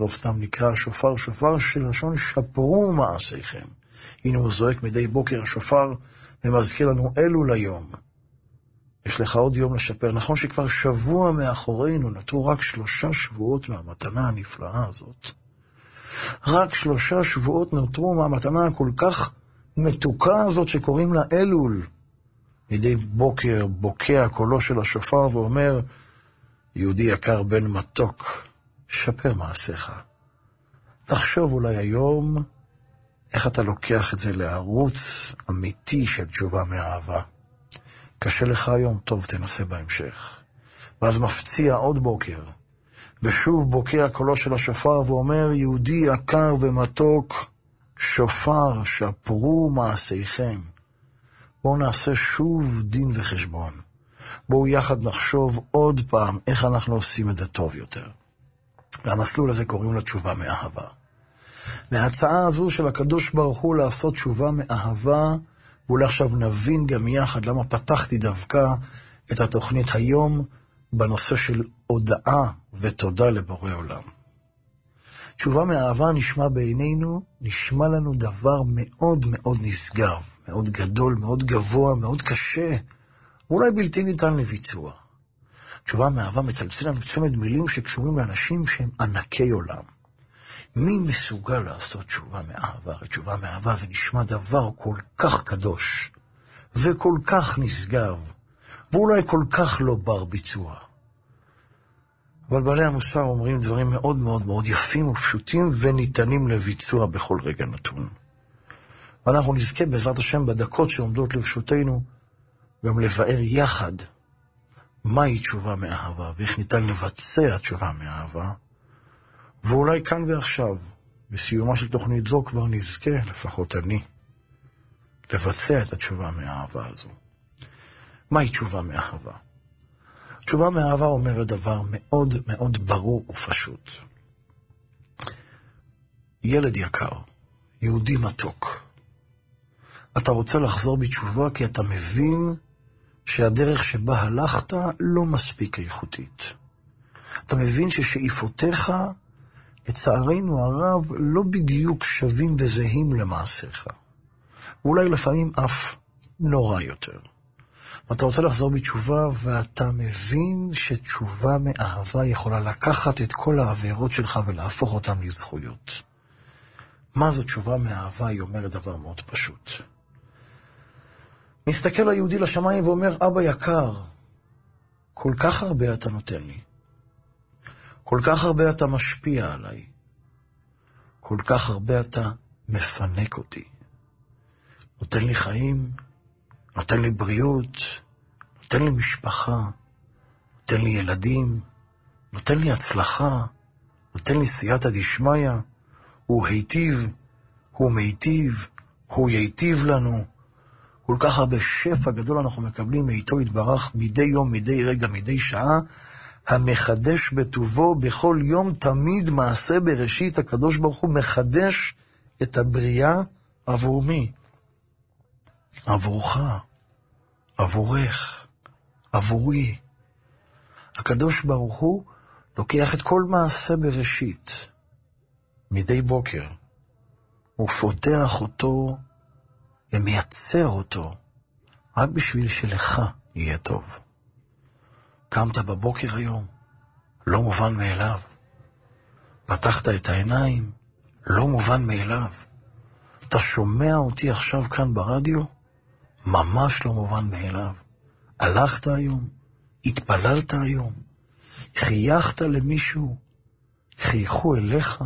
לא סתם נקרא שופר, שופר של לשון שפרו מעשיכם. הנה הוא זועק מדי בוקר השופר ומזכיר לנו אלו ליום. יש לך עוד יום לשפר. נכון שכבר שבוע מאחורינו, נותרו רק שלושה שבועות מהמתנה הנפלאה הזאת. רק שלושה שבועות נותרו מהמתנה הכל כך מתוקה הזאת שקוראים לה אלול. מדי בוקר בוקע קולו של השופר ואומר, יהודי יקר בן מתוק, שפר מעשיך. תחשוב אולי היום איך אתה לוקח את זה לערוץ אמיתי של תשובה מאהבה. קשה לך היום, טוב, תנסה בהמשך. ואז מפציע עוד בוקר, ושוב בוקע קולו של השופר ואומר, יהודי יקר ומתוק, שופר, שפרו מעשיכם. בואו נעשה שוב דין וחשבון. בואו יחד נחשוב עוד פעם איך אנחנו עושים את זה טוב יותר. והמסלול הזה קוראים לו תשובה מאהבה. וההצעה הזו של הקדוש ברוך הוא לעשות תשובה מאהבה, ואולי עכשיו נבין גם יחד למה פתחתי דווקא את התוכנית היום בנושא של הודאה ותודה לבורא עולם. תשובה מאהבה נשמע בעינינו, נשמע לנו דבר מאוד מאוד נשגב, מאוד גדול, מאוד גבוה, מאוד קשה, ואולי בלתי ניתן לביצוע. תשובה מאהבה מצלצל לנו צמד מילים שקשורים לאנשים שהם ענקי עולם. מי מסוגל לעשות תשובה מאהבה? תשובה מאהבה זה נשמע דבר כל כך קדוש, וכל כך נשגב, ואולי כל כך לא בר ביצוע. אבל בעלי המוסר אומרים דברים מאוד מאוד מאוד יפים ופשוטים וניתנים לביצוע בכל רגע נתון. ואנחנו נזכה בעזרת השם בדקות שעומדות לרשותנו גם לבאר יחד מהי תשובה מאהבה ואיך ניתן לבצע תשובה מאהבה. ואולי כאן ועכשיו, בסיומה של תוכנית זו כבר נזכה, לפחות אני, לבצע את התשובה מאהבה הזו. מהי תשובה מאהבה? תשובה מאהבה אומרת דבר מאוד מאוד ברור ופשוט. ילד יקר, יהודי מתוק, אתה רוצה לחזור בתשובה כי אתה מבין שהדרך שבה הלכת לא מספיק איכותית. אתה מבין ששאיפותיך, לצערנו הרב, לא בדיוק שווים וזהים למעשיך. ואולי לפעמים אף נורא יותר. אתה רוצה לחזור בתשובה ואתה מבין שתשובה מאהבה יכולה לקחת את כל העבירות שלך ולהפוך אותם לזכויות. מה זו תשובה מאהבה? היא אומרת דבר מאוד פשוט. מסתכל היהודי לשמיים ואומר, אבא יקר, כל כך הרבה אתה נותן לי. כל כך הרבה אתה משפיע עליי. כל כך הרבה אתה מפנק אותי. נותן לי חיים, נותן לי בריאות, נותן לי משפחה, נותן לי ילדים, נותן לי הצלחה, נותן לי סייעתא דשמיא, הוא היטיב, הוא מיטיב, הוא ייטיב לנו. כל כך הרבה שפע גדול אנחנו מקבלים מאיתו יתברך מדי יום, מדי רגע, מדי שעה, המחדש בטובו בכל יום תמיד מעשה בראשית. הקדוש ברוך הוא מחדש את הבריאה עבור מי? עבורך, עבורך, עבורי. הקדוש ברוך הוא לוקח את כל מעשה בראשית מדי בוקר, הוא פותח אותו ומייצר אותו רק בשביל שלך יהיה טוב. קמת בבוקר היום, לא מובן מאליו. פתחת את העיניים, לא מובן מאליו. אתה שומע אותי עכשיו כאן ברדיו, ממש לא מובן מאליו. הלכת היום, התפללת היום, חייכת למישהו, חייכו אליך,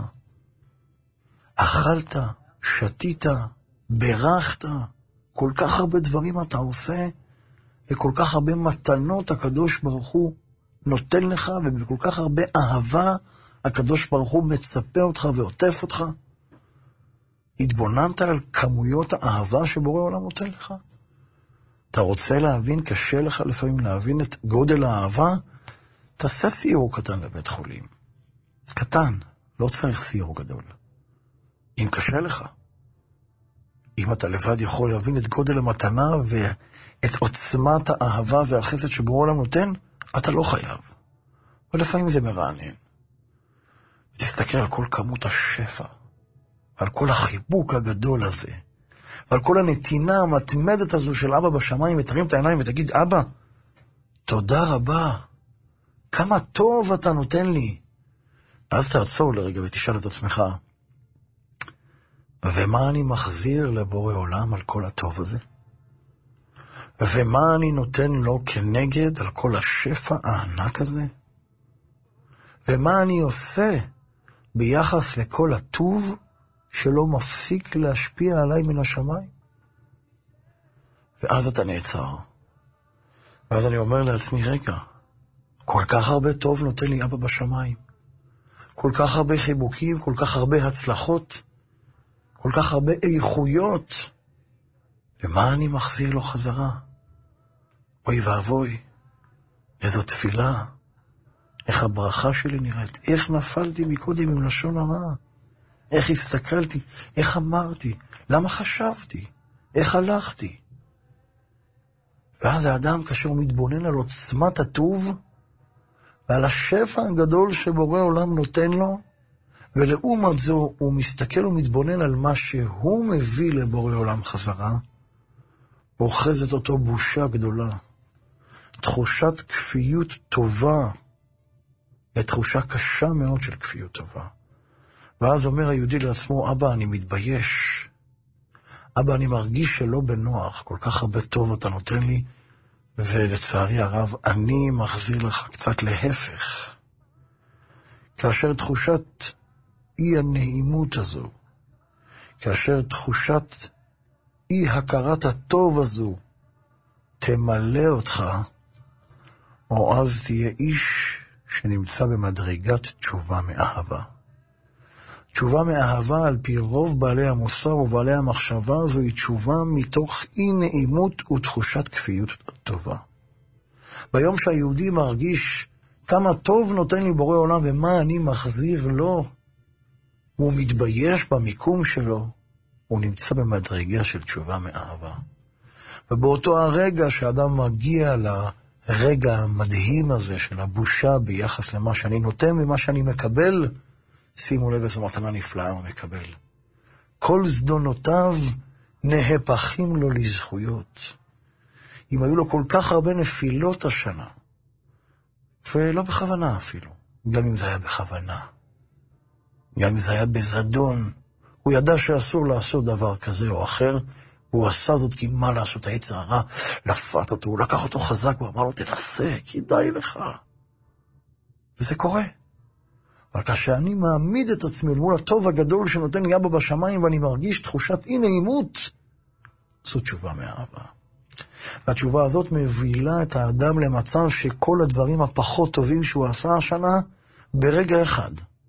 אכלת, שתית, ברכת, כל כך הרבה דברים אתה עושה, וכל כך הרבה מתנות הקדוש ברוך הוא נותן לך, ובכל כך הרבה אהבה הקדוש ברוך הוא מצפה אותך ועוטף אותך. התבוננת על כמויות האהבה שבורא עולם נותן לך? אתה רוצה להבין, קשה לך לפעמים להבין את גודל האהבה? תעשה סיור קטן לבית חולים. קטן, לא צריך סיור גדול. אם קשה לך, אם אתה לבד יכול להבין את גודל המתנה ואת עוצמת האהבה והחסד שבורא עולם נותן, אתה לא חייב. ולפעמים זה מרענן. תסתכל על כל כמות השפע, על כל החיבוק הגדול הזה, ועל כל הנתינה המתמדת הזו של אבא בשמיים, ותרים את העיניים ותגיד, אבא, תודה רבה, כמה טוב אתה נותן לי. אז תעצור לרגע ותשאל את עצמך, ומה אני מחזיר לבורא עולם על כל הטוב הזה? ומה אני נותן לו כנגד על כל השפע הענק הזה? ומה אני עושה ביחס לכל הטוב שלא מפסיק להשפיע עליי מן השמיים? ואז אתה נעצר. ואז אני אומר לעצמי, רגע, כל כך הרבה טוב נותן לי אבא בשמיים. כל כך הרבה חיבוקים, כל כך הרבה הצלחות, כל כך הרבה איכויות. ומה אני מחזיר לו חזרה? אוי ואבוי, איזו תפילה. איך הברכה שלי נראית, איך נפלתי מקודם עם לשון הרע, איך הסתכלתי, איך אמרתי, למה חשבתי, איך הלכתי. ואז האדם כאשר הוא מתבונן על עוצמת הטוב, ועל השפע הגדול שבורא עולם נותן לו, ולעומת זו הוא מסתכל ומתבונן על מה שהוא מביא לבורא עולם חזרה, ואוחזת אותו בושה גדולה, תחושת כפיות טובה, ותחושה קשה מאוד של כפיות טובה. ואז אומר היהודי לעצמו, אבא, אני מתבייש. אבא, אני מרגיש שלא בנוח, כל כך הרבה טוב אתה נותן לי, ולצערי הרב, אני מחזיר לך קצת להפך. כאשר תחושת אי הנעימות הזו, כאשר תחושת אי הכרת הטוב הזו, תמלא אותך, או אז תהיה איש שנמצא במדרגת תשובה מאהבה. תשובה מאהבה על פי רוב בעלי המוסר ובעלי המחשבה, זוהי תשובה מתוך אי נעימות ותחושת כפיות טובה. ביום שהיהודי מרגיש כמה טוב נותן לי בורא עולם ומה אני מחזיר לו, הוא מתבייש במיקום שלו, הוא נמצא במדרגה של תשובה מאהבה. ובאותו הרגע שאדם מגיע לרגע המדהים הזה של הבושה ביחס למה שאני נותן ומה שאני מקבל, שימו לב איזו מתנה נפלאה הוא מקבל. כל זדונותיו נהפכים לו לזכויות. אם היו לו כל כך הרבה נפילות השנה, ולא בכוונה אפילו, גם אם זה היה בכוונה, גם אם זה היה בזדון, הוא ידע שאסור לעשות דבר כזה או אחר, הוא עשה זאת כי מה לעשות, היצר הרע לפת אותו, הוא לקח אותו חזק, הוא אמר לו תנסה, כדאי לך. וזה קורה. אבל כאשר אני מעמיד את עצמי מול הטוב הגדול שנותן לי אבא בשמיים, ואני מרגיש תחושת אי נעימות, זו תשובה מאהבה. והתשובה הזאת מובילה את האדם למצב שכל הדברים הפחות טובים שהוא עשה השנה, ברגע אחד,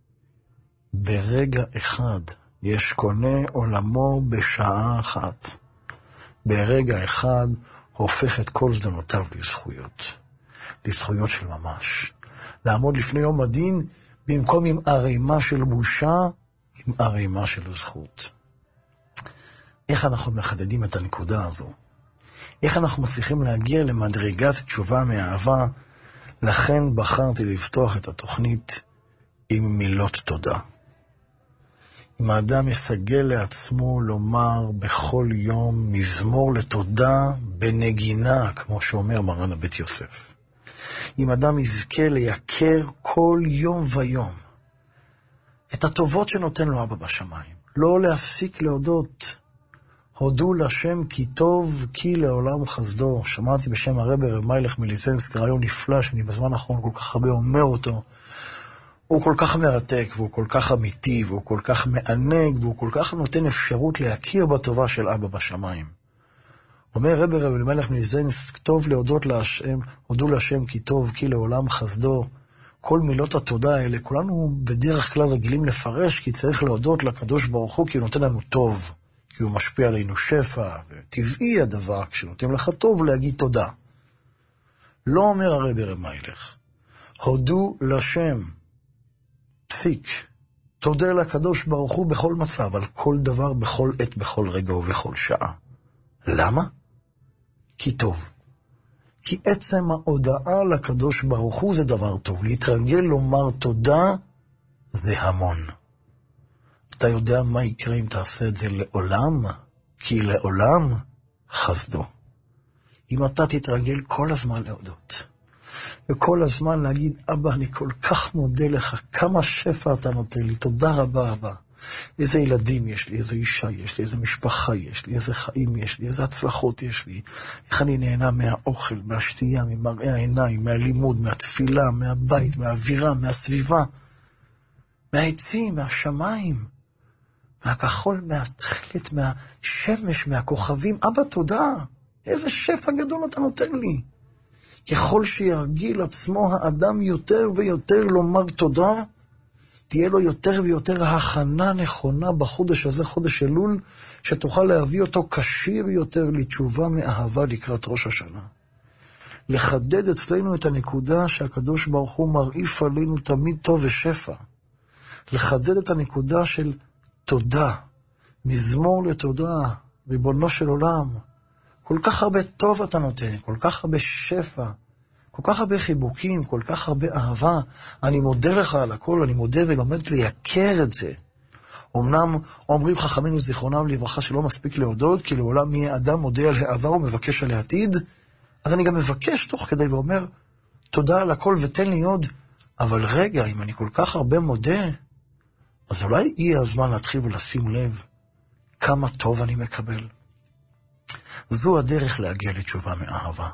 ברגע אחד, יש קונה עולמו בשעה אחת. ברגע אחד הופך את כל זדונותיו לזכויות. לזכויות של ממש. לעמוד לפני יום הדין, במקום עם ערימה של בושה, עם ערימה של זכות. איך אנחנו מחדדים את הנקודה הזו? איך אנחנו מצליחים להגיע למדרגת תשובה מאהבה? לכן בחרתי לפתוח את התוכנית עם מילות תודה. אם האדם יסגל לעצמו לומר בכל יום מזמור לתודה בנגינה, כמו שאומר מרן הבית יוסף. אם אדם יזכה לייקר כל יום ויום את הטובות שנותן לו אבא בשמיים, לא להפסיק להודות, הודו לשם כי טוב כי לעולם חסדו. שמעתי בשם הרב רב מיילך מליזנסק רעיון נפלא שאני בזמן האחרון כל כך הרבה אומר אותו. הוא כל כך מרתק והוא כל כך אמיתי והוא כל כך מענג והוא כל כך נותן אפשרות להכיר בטובה של אבא בשמיים. אומר רב רב מליזנסק מליזנסק, טוב להודות להשם, הודו לשם כי טוב כי לעולם חסדו. כל מילות התודה האלה כולנו בדרך כלל רגילים לפרש, כי צריך להודות לקדוש ברוך הוא כי הוא נותן לנו טוב, כי הוא משפיע עלינו שפע, וטבעי הדבר כשנותן לך טוב להגיד תודה. לא אומר הרב רב מיילך, הודו לשם, פסיק, תודה לקדוש ברוך הוא בכל מצב, על כל דבר, בכל עת, בכל רגע ובכל שעה. למה? כי טוב. כי עצם ההודעה לקדוש ברוך הוא זה דבר טוב. להתרגל לומר תודה זה המון. אתה יודע מה יקרה אם תעשה את זה לעולם? כי לעולם חסדו. אם אתה תתרגל כל הזמן להודות, וכל הזמן להגיד, אבא, אני כל כך מודה לך, כמה שפע אתה נותן לי, תודה רבה, אבא. איזה ילדים יש לי, איזה אישה יש לי, איזה משפחה יש לי, איזה חיים יש לי, איזה הצלחות יש לי. איך אני נהנה מהאוכל, מהשתייה, ממראה העיניים, מהלימוד, מהתפילה, מהבית, מהאווירה, מהסביבה, מהעצים, מהשמיים, מהכחול, מהתכלת, מהשמש, מהכוכבים. אבא, תודה. איזה שפע גדול אתה נותן לי. ככל שירגיל עצמו האדם יותר ויותר לומר תודה, תהיה לו יותר ויותר הכנה נכונה בחודש הזה, חודש אלול, שתוכל להביא אותו כשיר יותר לתשובה מאהבה לקראת ראש השנה. לחדד אצלנו את הנקודה שהקדוש ברוך הוא מרעיף עלינו תמיד טוב ושפע. לחדד את הנקודה של תודה, מזמור לתודה, ריבונו של עולם. כל כך הרבה טוב אתה נותן, כל כך הרבה שפע, כל כך הרבה חיבוקים, כל כך הרבה אהבה. אני מודה לך על הכל, אני מודה ולומד לייקר את זה. אמנם אומרים חכמינו זיכרונם לברכה שלא מספיק להודות, כי לעולם יהיה אדם מודה על העבר ומבקש על העתיד. אז אני גם מבקש תוך כדי ואומר, תודה על הכל ותן לי עוד. אבל רגע, אם אני כל כך הרבה מודה, אז אולי הגיע הזמן להתחיל ולשים לב כמה טוב אני מקבל. זו הדרך להגיע לתשובה מאהבה.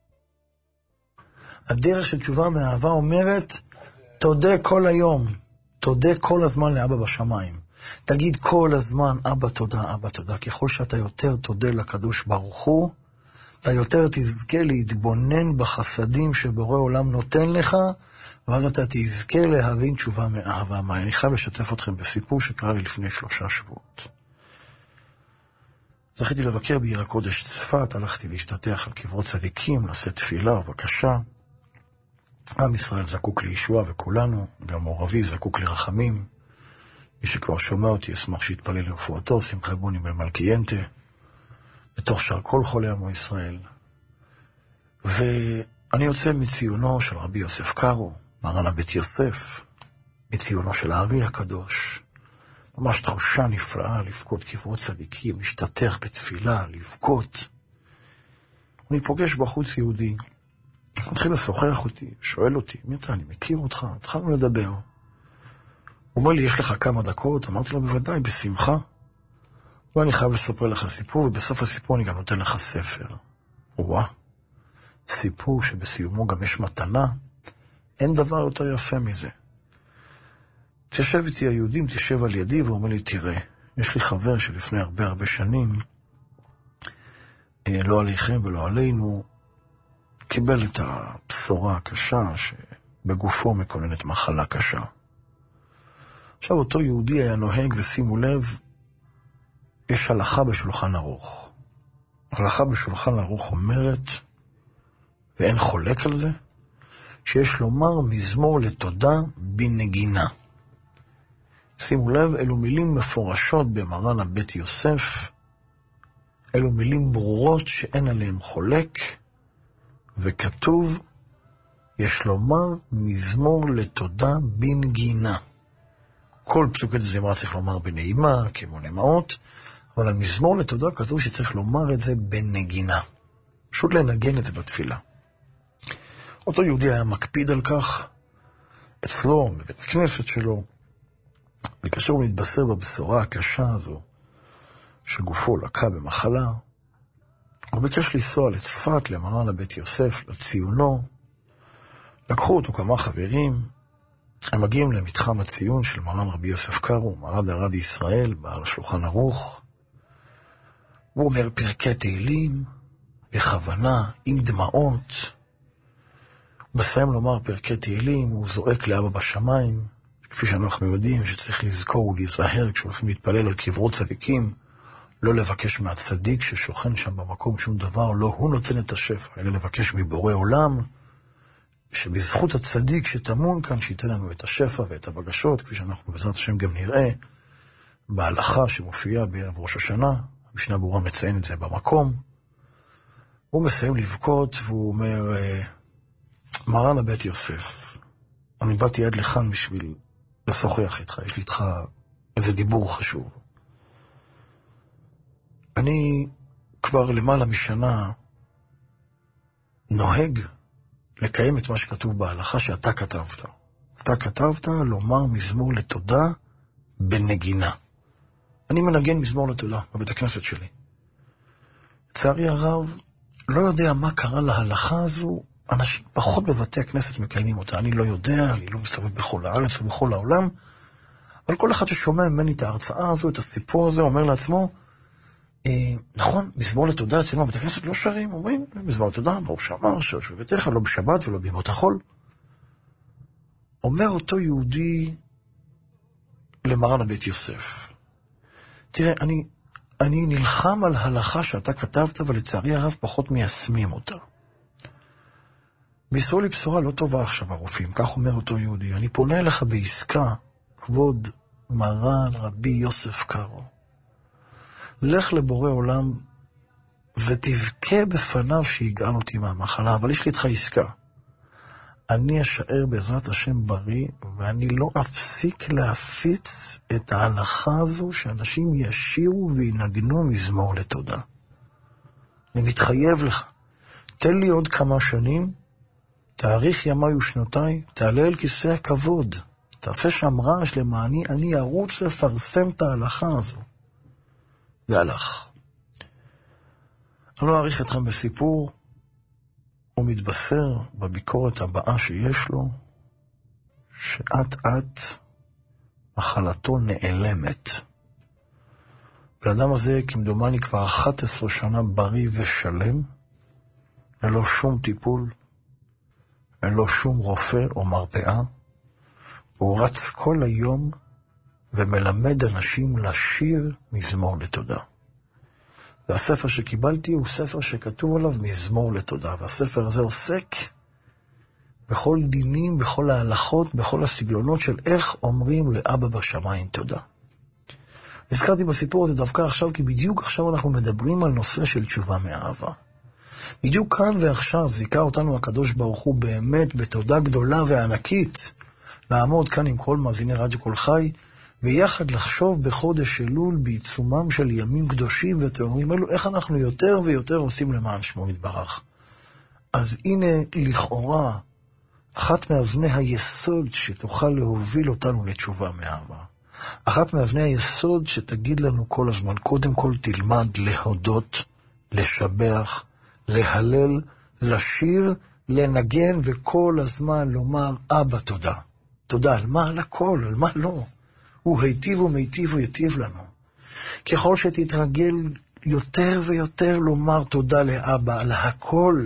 הדרך של תשובה מאהבה אומרת, תודה כל היום, תודה כל הזמן לאבא בשמיים. תגיד כל הזמן, אבא תודה, אבא תודה. ככל שאתה יותר תודה לקדוש ברוך הוא, אתה יותר תזכה להתבונן בחסדים שבורא עולם נותן לך, ואז אתה תזכה להבין תשובה מאהבה. מה? אני חייב לשתף אתכם בסיפור שקרה לי לפני שלושה שבועות. זכיתי לבקר בעיר הקודש צפת, הלכתי להשתתח על קברות צדיקים, לשאת תפילה ובקשה. עם ישראל זקוק לישוע וכולנו, גם מורבי זקוק לרחמים. מי שכבר שומע אותי אשמח שיתפלל לרפואתו, שמחה בוני בן מלכיינטה, בתוך שאר כל חולי עמו ישראל. ואני יוצא מציונו של רבי יוסף קארו, מרן הבית יוסף, מציונו של הארי הקדוש. ממש תחושה נפלאה לבכות קברות צדיקים, להשתתח בתפילה, לבכות. אני פוגש בחוץ יהודי, מתחיל לשוחח אותי, שואל אותי, מי אתה? אני מכיר אותך, התחלנו לדבר. הוא אומר לי, יש לך כמה דקות? אמרתי לו, בוודאי, בשמחה. ואני חייב לספר לך סיפור, ובסוף הסיפור אני גם נותן לך ספר. וואה, סיפור שבסיומו גם יש מתנה, אין דבר יותר יפה מזה. תשב איתי היהודים, תשב על ידי, ואומר לי, תראה, יש לי חבר שלפני הרבה הרבה שנים, לא עליכם ולא עלינו, קיבל את הבשורה הקשה שבגופו מקוננת מחלה קשה. עכשיו אותו יהודי היה נוהג, ושימו לב, יש הלכה בשולחן ערוך. הלכה בשולחן ערוך אומרת, ואין חולק על זה, שיש לומר מזמור לתודה בנגינה. שימו לב, אלו מילים מפורשות במרן הבית יוסף, אלו מילים ברורות שאין עליהם חולק, וכתוב, יש לומר מזמור לתודה בנגינה. כל פסוקי זמרה צריך לומר בנעימה, כמו נמאות, אבל המזמור לתודה כתוב שצריך לומר את זה בנגינה. פשוט לנגן את זה בתפילה. אותו יהודי היה מקפיד על כך, אצלו, בבית הכנסת שלו, וכאשר הוא מתבשר בבשורה הקשה הזו, שגופו לקה במחלה, הוא ביקש לנסוע לצפת, למרן הבית יוסף, לציונו. לקחו אותו כמה חברים, הם מגיעים למתחם הציון של מרן רבי יוסף קארו, מרד הרד ישראל, בעל השולחן ערוך. הוא אומר פרקי תהילים, בכוונה, עם דמעות. הוא מסיים לומר פרקי תהילים, הוא זועק לאבא בשמיים, כפי שאנחנו יודעים שצריך לזכור ולהיזהר כשהולכים להתפלל על קברות צדיקים, לא לבקש מהצדיק ששוכן שם במקום שום דבר, לא הוא נותן את השפע, אלא לבקש מבורא עולם, שבזכות הצדיק שתמון כאן, שייתן לנו את השפע ואת הבקשות, כפי שאנחנו בעזרת השם גם נראה, בהלכה שמופיעה בערב ראש השנה, המשנה ברורה מציין את זה במקום. הוא מסיים לבכות, והוא אומר, מרן הבית יוסף, אני באתי עד לכאן בשביל לשוחח איתך, יש לי איתך איזה דיבור חשוב. אני כבר למעלה משנה נוהג לקיים את מה שכתוב בהלכה שאתה כתבת. אתה כתבת לומר מזמור לתודה בנגינה. אני מנגן מזמור לתודה בבית הכנסת שלי. לצערי הרב, לא יודע מה קרה להלכה הזו, אנשים פחות בבתי הכנסת מקיימים אותה. אני לא יודע, אני לא מסתובב בכל הארץ ובכל העולם, אבל כל אחד ששומע ממני את ההרצאה הזו, את הסיפור הזה, אומר לעצמו, אה, נכון, מזמור לתודה, אצלנו בבתי הכנסת לא שרים, אומרים, מזמור לתודה, ברוך שאמר, שרש בביתך, לא בשבת ולא בימות החול. אומר אותו יהודי למרן הבית יוסף, תראה, אני, אני נלחם על הלכה שאתה כתבת, ולצערי הרב פחות מיישמים אותה. בישרו לי בשורה לא טובה עכשיו הרופאים, כך אומר אותו יהודי. אני פונה אליך בעסקה, כבוד מרן רבי יוסף קארו. לך לבורא עולם ותבכה בפניו שיגאל אותי מהמחלה, אבל יש לי איתך עסקה. אני אשאר בעזרת השם בריא, ואני לא אפסיק להפיץ את ההלכה הזו שאנשים ישירו וינגנו מזמור לתודה. אני מתחייב לך, תן לי עוד כמה שנים, תאריך ימי ושנותיי, תעלה אל כיסא הכבוד, תעשה שם רעש למעני, אני ארוץ לפרסם את ההלכה הזו. והלך. אני לא אעריך אתכם בסיפור, הוא מתבשר בביקורת הבאה שיש לו, שעת עת מחלתו נעלמת. ולאדם הזה כמדומני כבר אחת עשרה שנה בריא ושלם, ללא שום טיפול, ללא שום רופא או מרפאה, הוא רץ כל היום ומלמד אנשים לשיר מזמור לתודה. והספר שקיבלתי הוא ספר שכתוב עליו מזמור לתודה, והספר הזה עוסק בכל דינים, בכל ההלכות, בכל הסגנונות של איך אומרים לאבא בשמיים תודה. הזכרתי בסיפור הזה דווקא עכשיו, כי בדיוק עכשיו אנחנו מדברים על נושא של תשובה מאהבה. בדיוק כאן ועכשיו זיכה אותנו הקדוש ברוך הוא באמת בתודה גדולה וענקית, לעמוד כאן עם כל מאזיני רדיו כל חי, ויחד לחשוב בחודש אלול בעיצומם של ימים קדושים וטהורים אלו, איך אנחנו יותר ויותר עושים למען שמו יתברך. אז הנה לכאורה אחת מאבני היסוד שתוכל להוביל אותנו לתשובה מאהבה. אחת מאבני היסוד שתגיד לנו כל הזמן, קודם כל תלמד להודות, לשבח, להלל, לשיר, לנגן וכל הזמן לומר אבא תודה. תודה, על מה? על הכל, על מה לא. הוא היטיב ומיטיב ויטיב לנו. ככל שתתרגל יותר ויותר לומר תודה לאבא על הכל,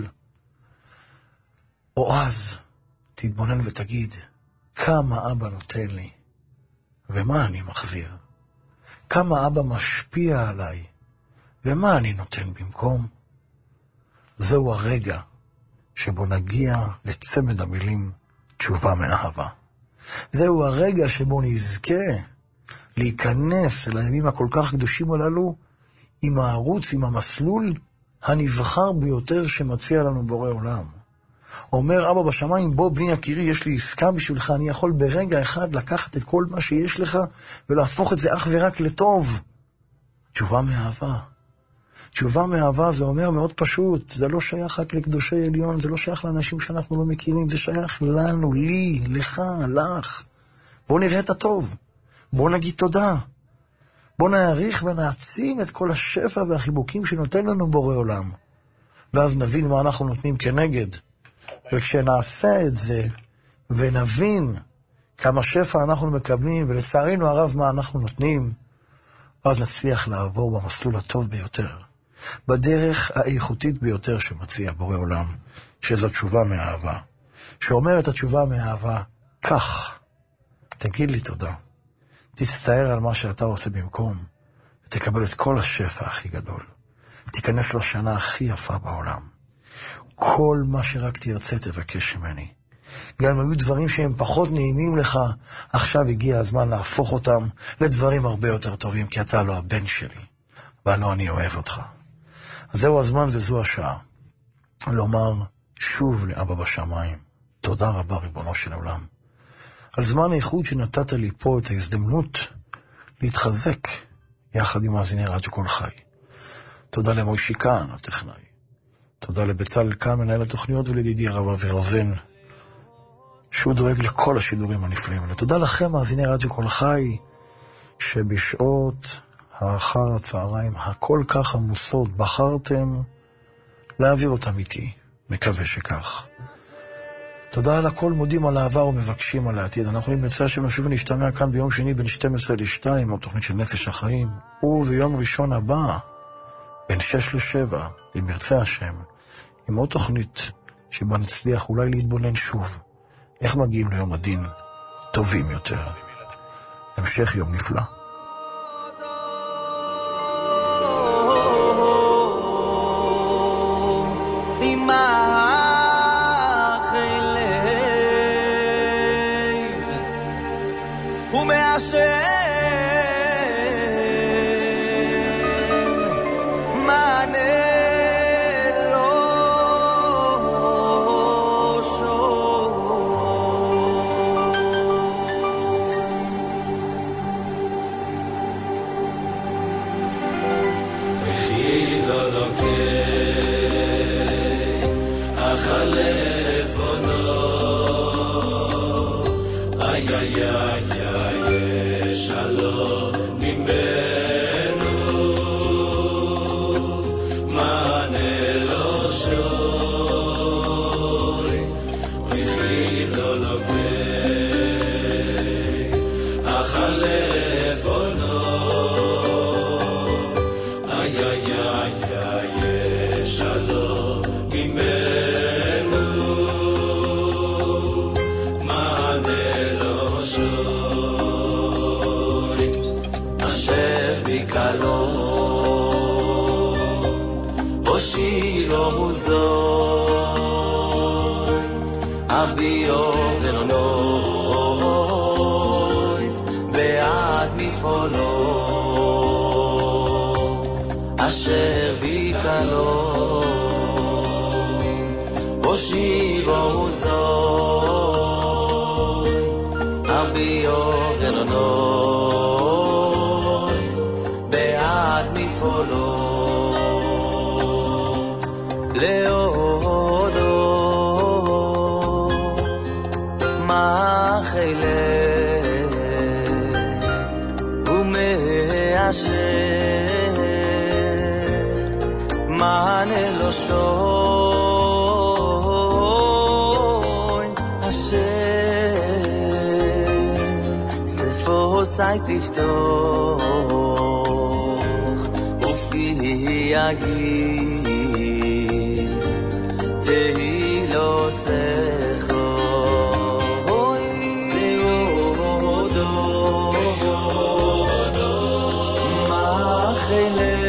או אז תתבונן ותגיד, כמה אבא נותן לי, ומה אני מחזיר? כמה אבא משפיע עליי, ומה אני נותן במקום? זהו הרגע שבו נגיע לצמד המילים תשובה מאהבה. זהו הרגע שבו נזכה להיכנס אל הימים הכל כך קדושים הללו עם הערוץ, עם המסלול הנבחר ביותר שמציע לנו בורא עולם. אומר אבא בשמיים, בוא בני יקירי, יש לי עסקה בשבילך, אני יכול ברגע אחד לקחת את כל מה שיש לך ולהפוך את זה אך ורק לטוב. תשובה מאהבה. תשובה מאהבה זה אומר מאוד פשוט, זה לא שייך רק לקדושי עליון, זה לא שייך לאנשים שאנחנו לא מכירים, זה שייך לנו, לי, לך, לך. בוא נראה את הטוב, בוא נגיד תודה, בוא נעריך ונעצים את כל השפע והחיבוקים שנותן לנו בורא עולם, ואז נבין מה אנחנו נותנים כנגד. וכשנעשה את זה ונבין כמה שפע אנחנו מקבלים ולצערנו הרב מה אנחנו נותנים, אז נצליח לעבור במסלול הטוב ביותר, בדרך האיכותית ביותר שמציע בורא עולם, שזו תשובה מאהבה, שאומרת התשובה מאהבה, כך, תגיד לי תודה, תצטער על מה שאתה עושה במקום, ותקבל את כל השפע הכי גדול, תיכנס לשנה הכי יפה בעולם, כל מה שרק תרצה תבקש ממני, גם אם היו דברים שהם פחות נעימים לך, עכשיו הגיע הזמן להפוך אותם לדברים הרבה יותר טובים, כי אתה לא הבן שלי, ולא אני אוהב אותך. אז זהו הזמן וזו השעה, לומר שוב לאבא בשמיים, תודה רבה ריבונו של עולם, על זמן האיחוד שנתת לי פה את ההזדמנות להתחזק יחד עם מאזיני רדיו כל חי. תודה למוישי כאן, הטכנאי. תודה לבצלאל כאן, מנהל התוכניות, ולידידי הרב אבי רוזן, שהוא דואג לכל השידורים הנפלאים האלה. תודה לכם, מאזיני רדיו כל חי, שבשעות האחר הצהריים הכל כך עמוסות בחרתם להעביר אותם איתי. מקווה שכך. תודה על הכל, מודים על העבר ומבקשים על העתיד. אנחנו נמצא שנשוב ונשתמע כאן ביום שני בין שתים עשרה לשתיים, או תוכנית של נפש החיים, וביום ראשון הבא, בין שש לשבע, אם ירצה השם, עם עוד תוכנית שבה נצליח אולי להתבונן שוב, איך מגיעים ליום הדין טובים יותר. המשך יום נפלא. אשר ביקלו בושיבו זוי אביו גנונויס בעד מפעולו להודו מה חילב ומאשר מענה לו שוי השם ספו סי תפתוח ופי יגיד תהי לו שכו להודו מה חילב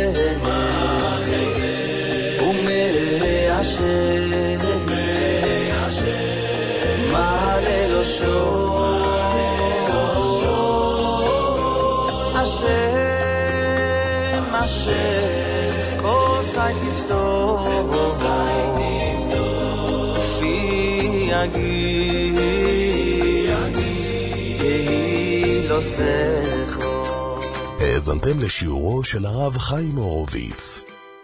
האזנתם לשיעורו של הרב חיים הורוביץ.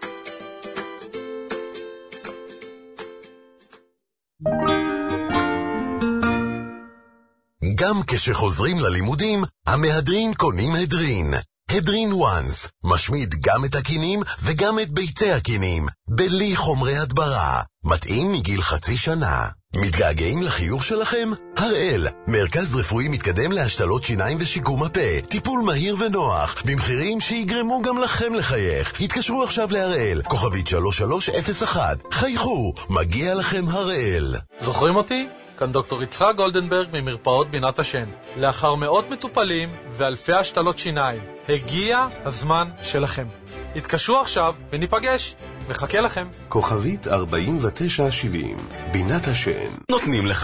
גם כשחוזרים ללימודים, המהדרין קונים הדרין. הדרין וואנס משמיד גם את הקינים וגם את ביצי הקינים, בלי חומרי הדברה. מתאים מגיל חצי שנה. מתגעגעים לחיוך שלכם? הראל, מרכז רפואי מתקדם להשתלות שיניים ושיקום הפה. טיפול מהיר ונוח, במחירים שיגרמו גם לכם לחייך. התקשרו עכשיו להראל, כוכבית שלוש שלוש אפס אחת. חייכו, מגיע לכם הראל. זוכרים אותי? כאן דוקטור יצחק גולדנברג ממרפאות בינת השן. לאחר מאות מטופלים ואלפי השתלות שיניים, הגיע הזמן שלכם. התקשרו עכשיו וניפגש. מחכה לכם. כוכבית ארבעים ותשע שבעים, בינת השן. נותנים לך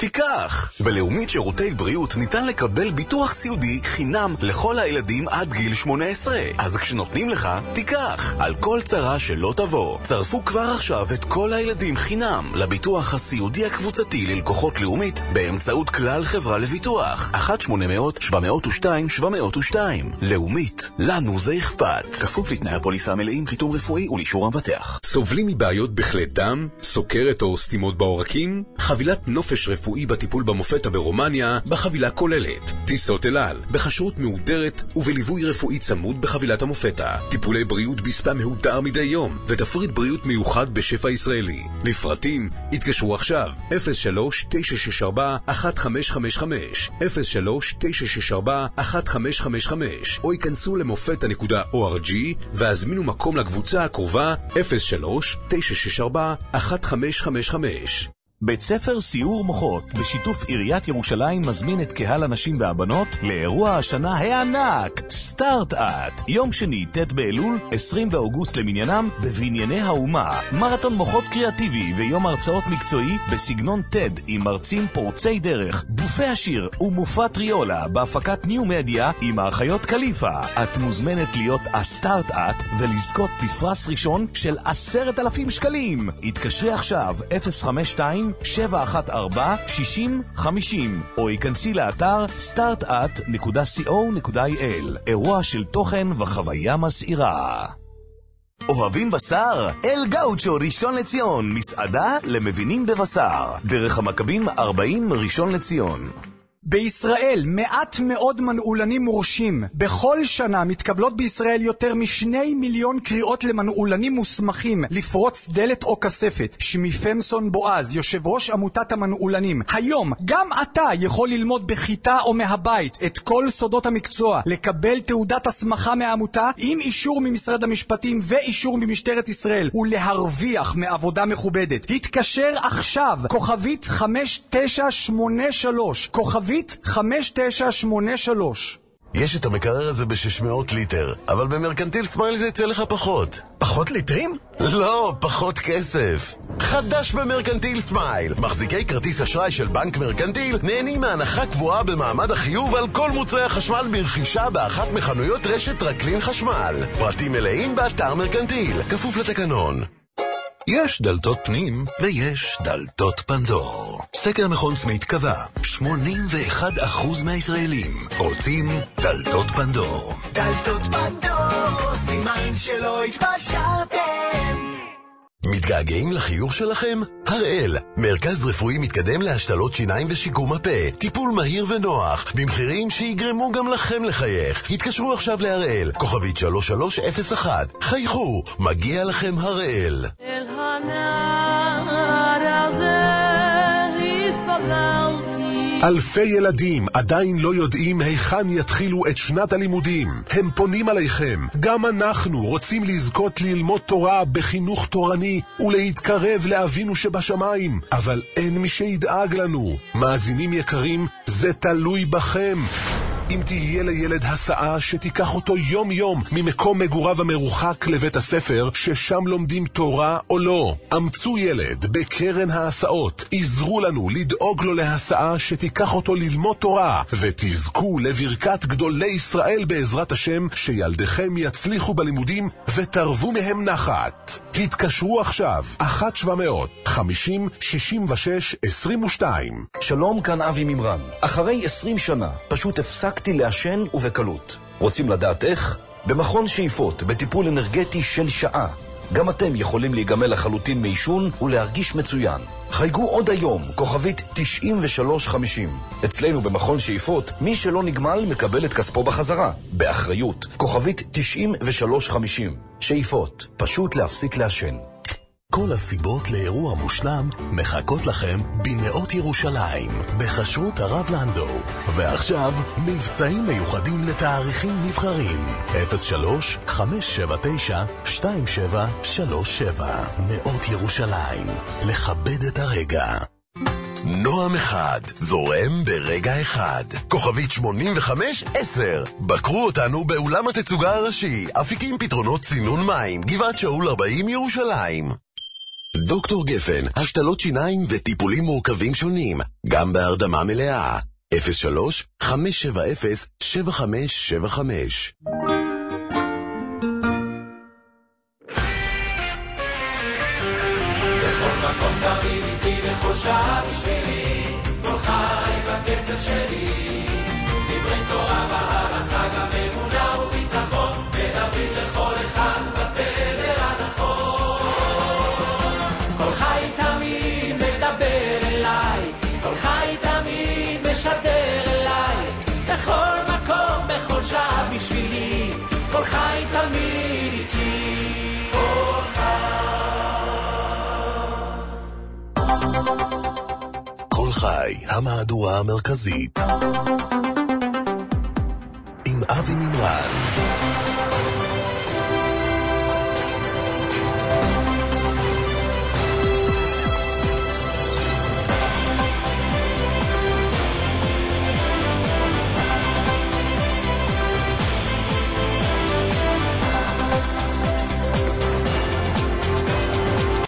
תיקח. בלאומית שירותי בריאות ניתן לקבל ביטוח סיעודי חינם לכל הילדים עד גיל שמונה עשרה. אז כשנותנים לך, תיקח. על כל צרה שלא תבוא. צרפו כבר עכשיו את כל הילדים חינם לביטוח הסיעודי הקבוצתי ללקוחות לאומית באמצעות כלל חברה לביטוח. אחת שמונה מאות שבע מאות ושתיים שבע מאות ושתיים. לאומית, לנו זה אכפת. כפוף לתנאי הפוליסה המלאים, חיתום רפואי ולאישור המבטח. סובלים מבעיות בכלי דם, סוכרת או סתימות בעורקים? חבילת נופש רפואי בטיפול במופתא ברומניה בחבילה כוללת. טיסות אל על, בכשרות מהודרת ובליווי רפואי צמוד בחבילת המופתא. טיפולי בריאות בספה מהודר מדי יום ותפריט בריאות מיוחד בשפע ישראלי. לפרטים, התקשרו עכשיו אפס שלוש תשע שש ארבע אחת חמש חמש חמש אפס שלוש תשע שש ארבע אחת חמש חמש חמש או ייכנסו למופתא נקודה או אר ג'י והזמינו מקום לקבוצה הקרובה אפס שלוש תשע שש ארבע אחת חמש חמש חמש. בית ספר סיור מוחות בשיתוף עיריית ירושלים מזמין את קהל הנשים והבנות לאירוע השנה הענק סטארט-אפ. יום שני ט' באלול עשרים באוגוסט למניינם בבנייני האומה. מרתון מוחות קריאטיבי ויום הרצאות מקצועי בסגנון טד עם מרצים פורצי דרך, בופה השיר ומופע טריולה בהפקת ניו מדיה עם האחיות קליפה. את מוזמנת להיות הסטארט-אפ ולזכות בפרס ראשון של עשרת אלפים שקלים. התקשרי עכשיו אפס חמש שתיים שבע אחת ארבע שש אפס חמש אפס או ייכנסי לאתר סטארט-אפ נקודה סי או נקודה איי אל. אירוע של תוכן וחוויה מסעירה. אוהבים בשר? אל גאוצ'ו ראשון לציון, מסעדה למבינים בבשר. דרך המכבים ארבעים ראשון לציון. בישראל מעט מאוד מנעולנים מורשים. בכל שנה מתקבלות בישראל יותר משני מיליון קריאות למנעולנים מוסמכים לפרוץ דלת או כספת. שמי פמסון בועז, יושב ראש עמותת המנעולנים. היום גם אתה יכול ללמוד בכיתה או מהבית את כל סודות המקצוע, לקבל תעודת הסמכה מהעמותה עם אישור ממשרד המשפטים ואישור ממשטרת ישראל ולהרוויח מעבודה מכובדת. התקשר עכשיו, כוכבית חמש תשע שמונה שלוש, כוכבית חמש תשע שמונה שלוש. יש את המקרר הזה ב-שש מאות ליטר, אבל במרקנטיל סמייל זה יצא לך פחות. פחות ליטרים? לא, פחות כסף. חדש במרקנטיל סמייל. מחזיקי כרטיס אשראי של בנק מרקנטיל נהנים מהנחה קבועה במעמד החיוב על כל מוצרי החשמל ברכישה באחת מחנויות רשת טרקלין חשמל. פרטים מלאים באתר מרקנטיל, כפוף לתקנון. יש דלתות פנים ויש דלתות פנדור. סקר מכון סמית קבע, שמונים ואחד אחוז מהישראלים רוצים דלתות פנדור. דלתות פנדור, סימן שלא התפשרתם. מתגעגעים לחיוך שלכם? הראל, מרכז רפואי מתקדם להשתלות שיניים ושיקום הפה. טיפול מהיר ונוח, במחירים שיגרמו גם לכם לחייך. התקשרו עכשיו להראל, כוכבית שלוש שלוש אפס אחת. חייכו, מגיע לכם הראל. אל הנער הזה הספללתי. אלפי ילדים עדיין לא יודעים היכן יתחילו את שנת הלימודים. הם פונים עליכם. גם אנחנו רוצים לזכות ללמוד תורה בחינוך תורני ולהתקרב לאבינו שבשמיים. אבל אין מי שידאג לנו. מאזינים יקרים, זה תלוי בכם. אם תהיה לילד הסעה שתיקח אותו יום יום ממקום מגוריו המרוחק לבית הספר ששם לומדים תורה או לא, אמצו ילד בקרן ההסעות, עזרו לנו לדאוג לו להסעה שתיקח אותו ללמוד תורה, ותזכו לברכת גדולי ישראל בעזרת השם, שילדיכם יצליחו בלימודים ותרבו מהם נחת. התקשרו עכשיו אחת שבע מאות חמישים שישים ושש עשרים ושתיים. שלום, כאן אבי ממרן. אחרי עשרים שנה פשוט הפסקתי לעשן ובקלות. רוצים לדעת איך? במכון שאיפות, בטיפול אנרגטי של שעה. גם אתם יכולים להיגמל לחלוטין מעישון ולהרגיש מצוין. חייגו עוד היום, כוכבית תשעים ושלוש חמישים. אצלנו במכון שאיפות, מי שלא נגמל מקבל את כספו בחזרה. באחריות, כוכבית תשעים ושלוש חמישים. שאיפות, פשוט להפסיק לעשן. כל הסיבות לאירוע מושלם מחכות לכם בנאות ירושלים, בחשרות הרב לנדו. ועכשיו, מבצעים מיוחדים לתאריכים נבחרים. אפס שלוש חמש שבע תשע שתיים שבע שלוש שבע. נאות ירושלים, לכבד את הרגע. נועם אחד, זורם ברגע אחד. כוכבית שמונים וחמש עשר. בקרו אותנו באולם התצוגה הראשי, אפיקים פתרונות צינון מים, גבעת שאול ארבעים ירושלים. דוקטור גפן, השתלות שיניים וטיפולים מורכבים שונים, גם בהרדמה מלאה. אפס שלוש חמש שבע אפס שבע חמש שבע חמש. בכל מקום תמיד איתי בכל שעה בשבילי, כל חי בקצב שלי, דברי תורה והלכה גם אמונה וביטחון, מדברים לכל אחד בתדר הנכון. כל חי תמיד מדבר אליי, כל חי תמיד משדר אליי, בכל מקום בכל שעה בשבילי, כל חי תמיד איתי, כל חי. כל חי, המהדורה המרכזית עם אבי מימרן.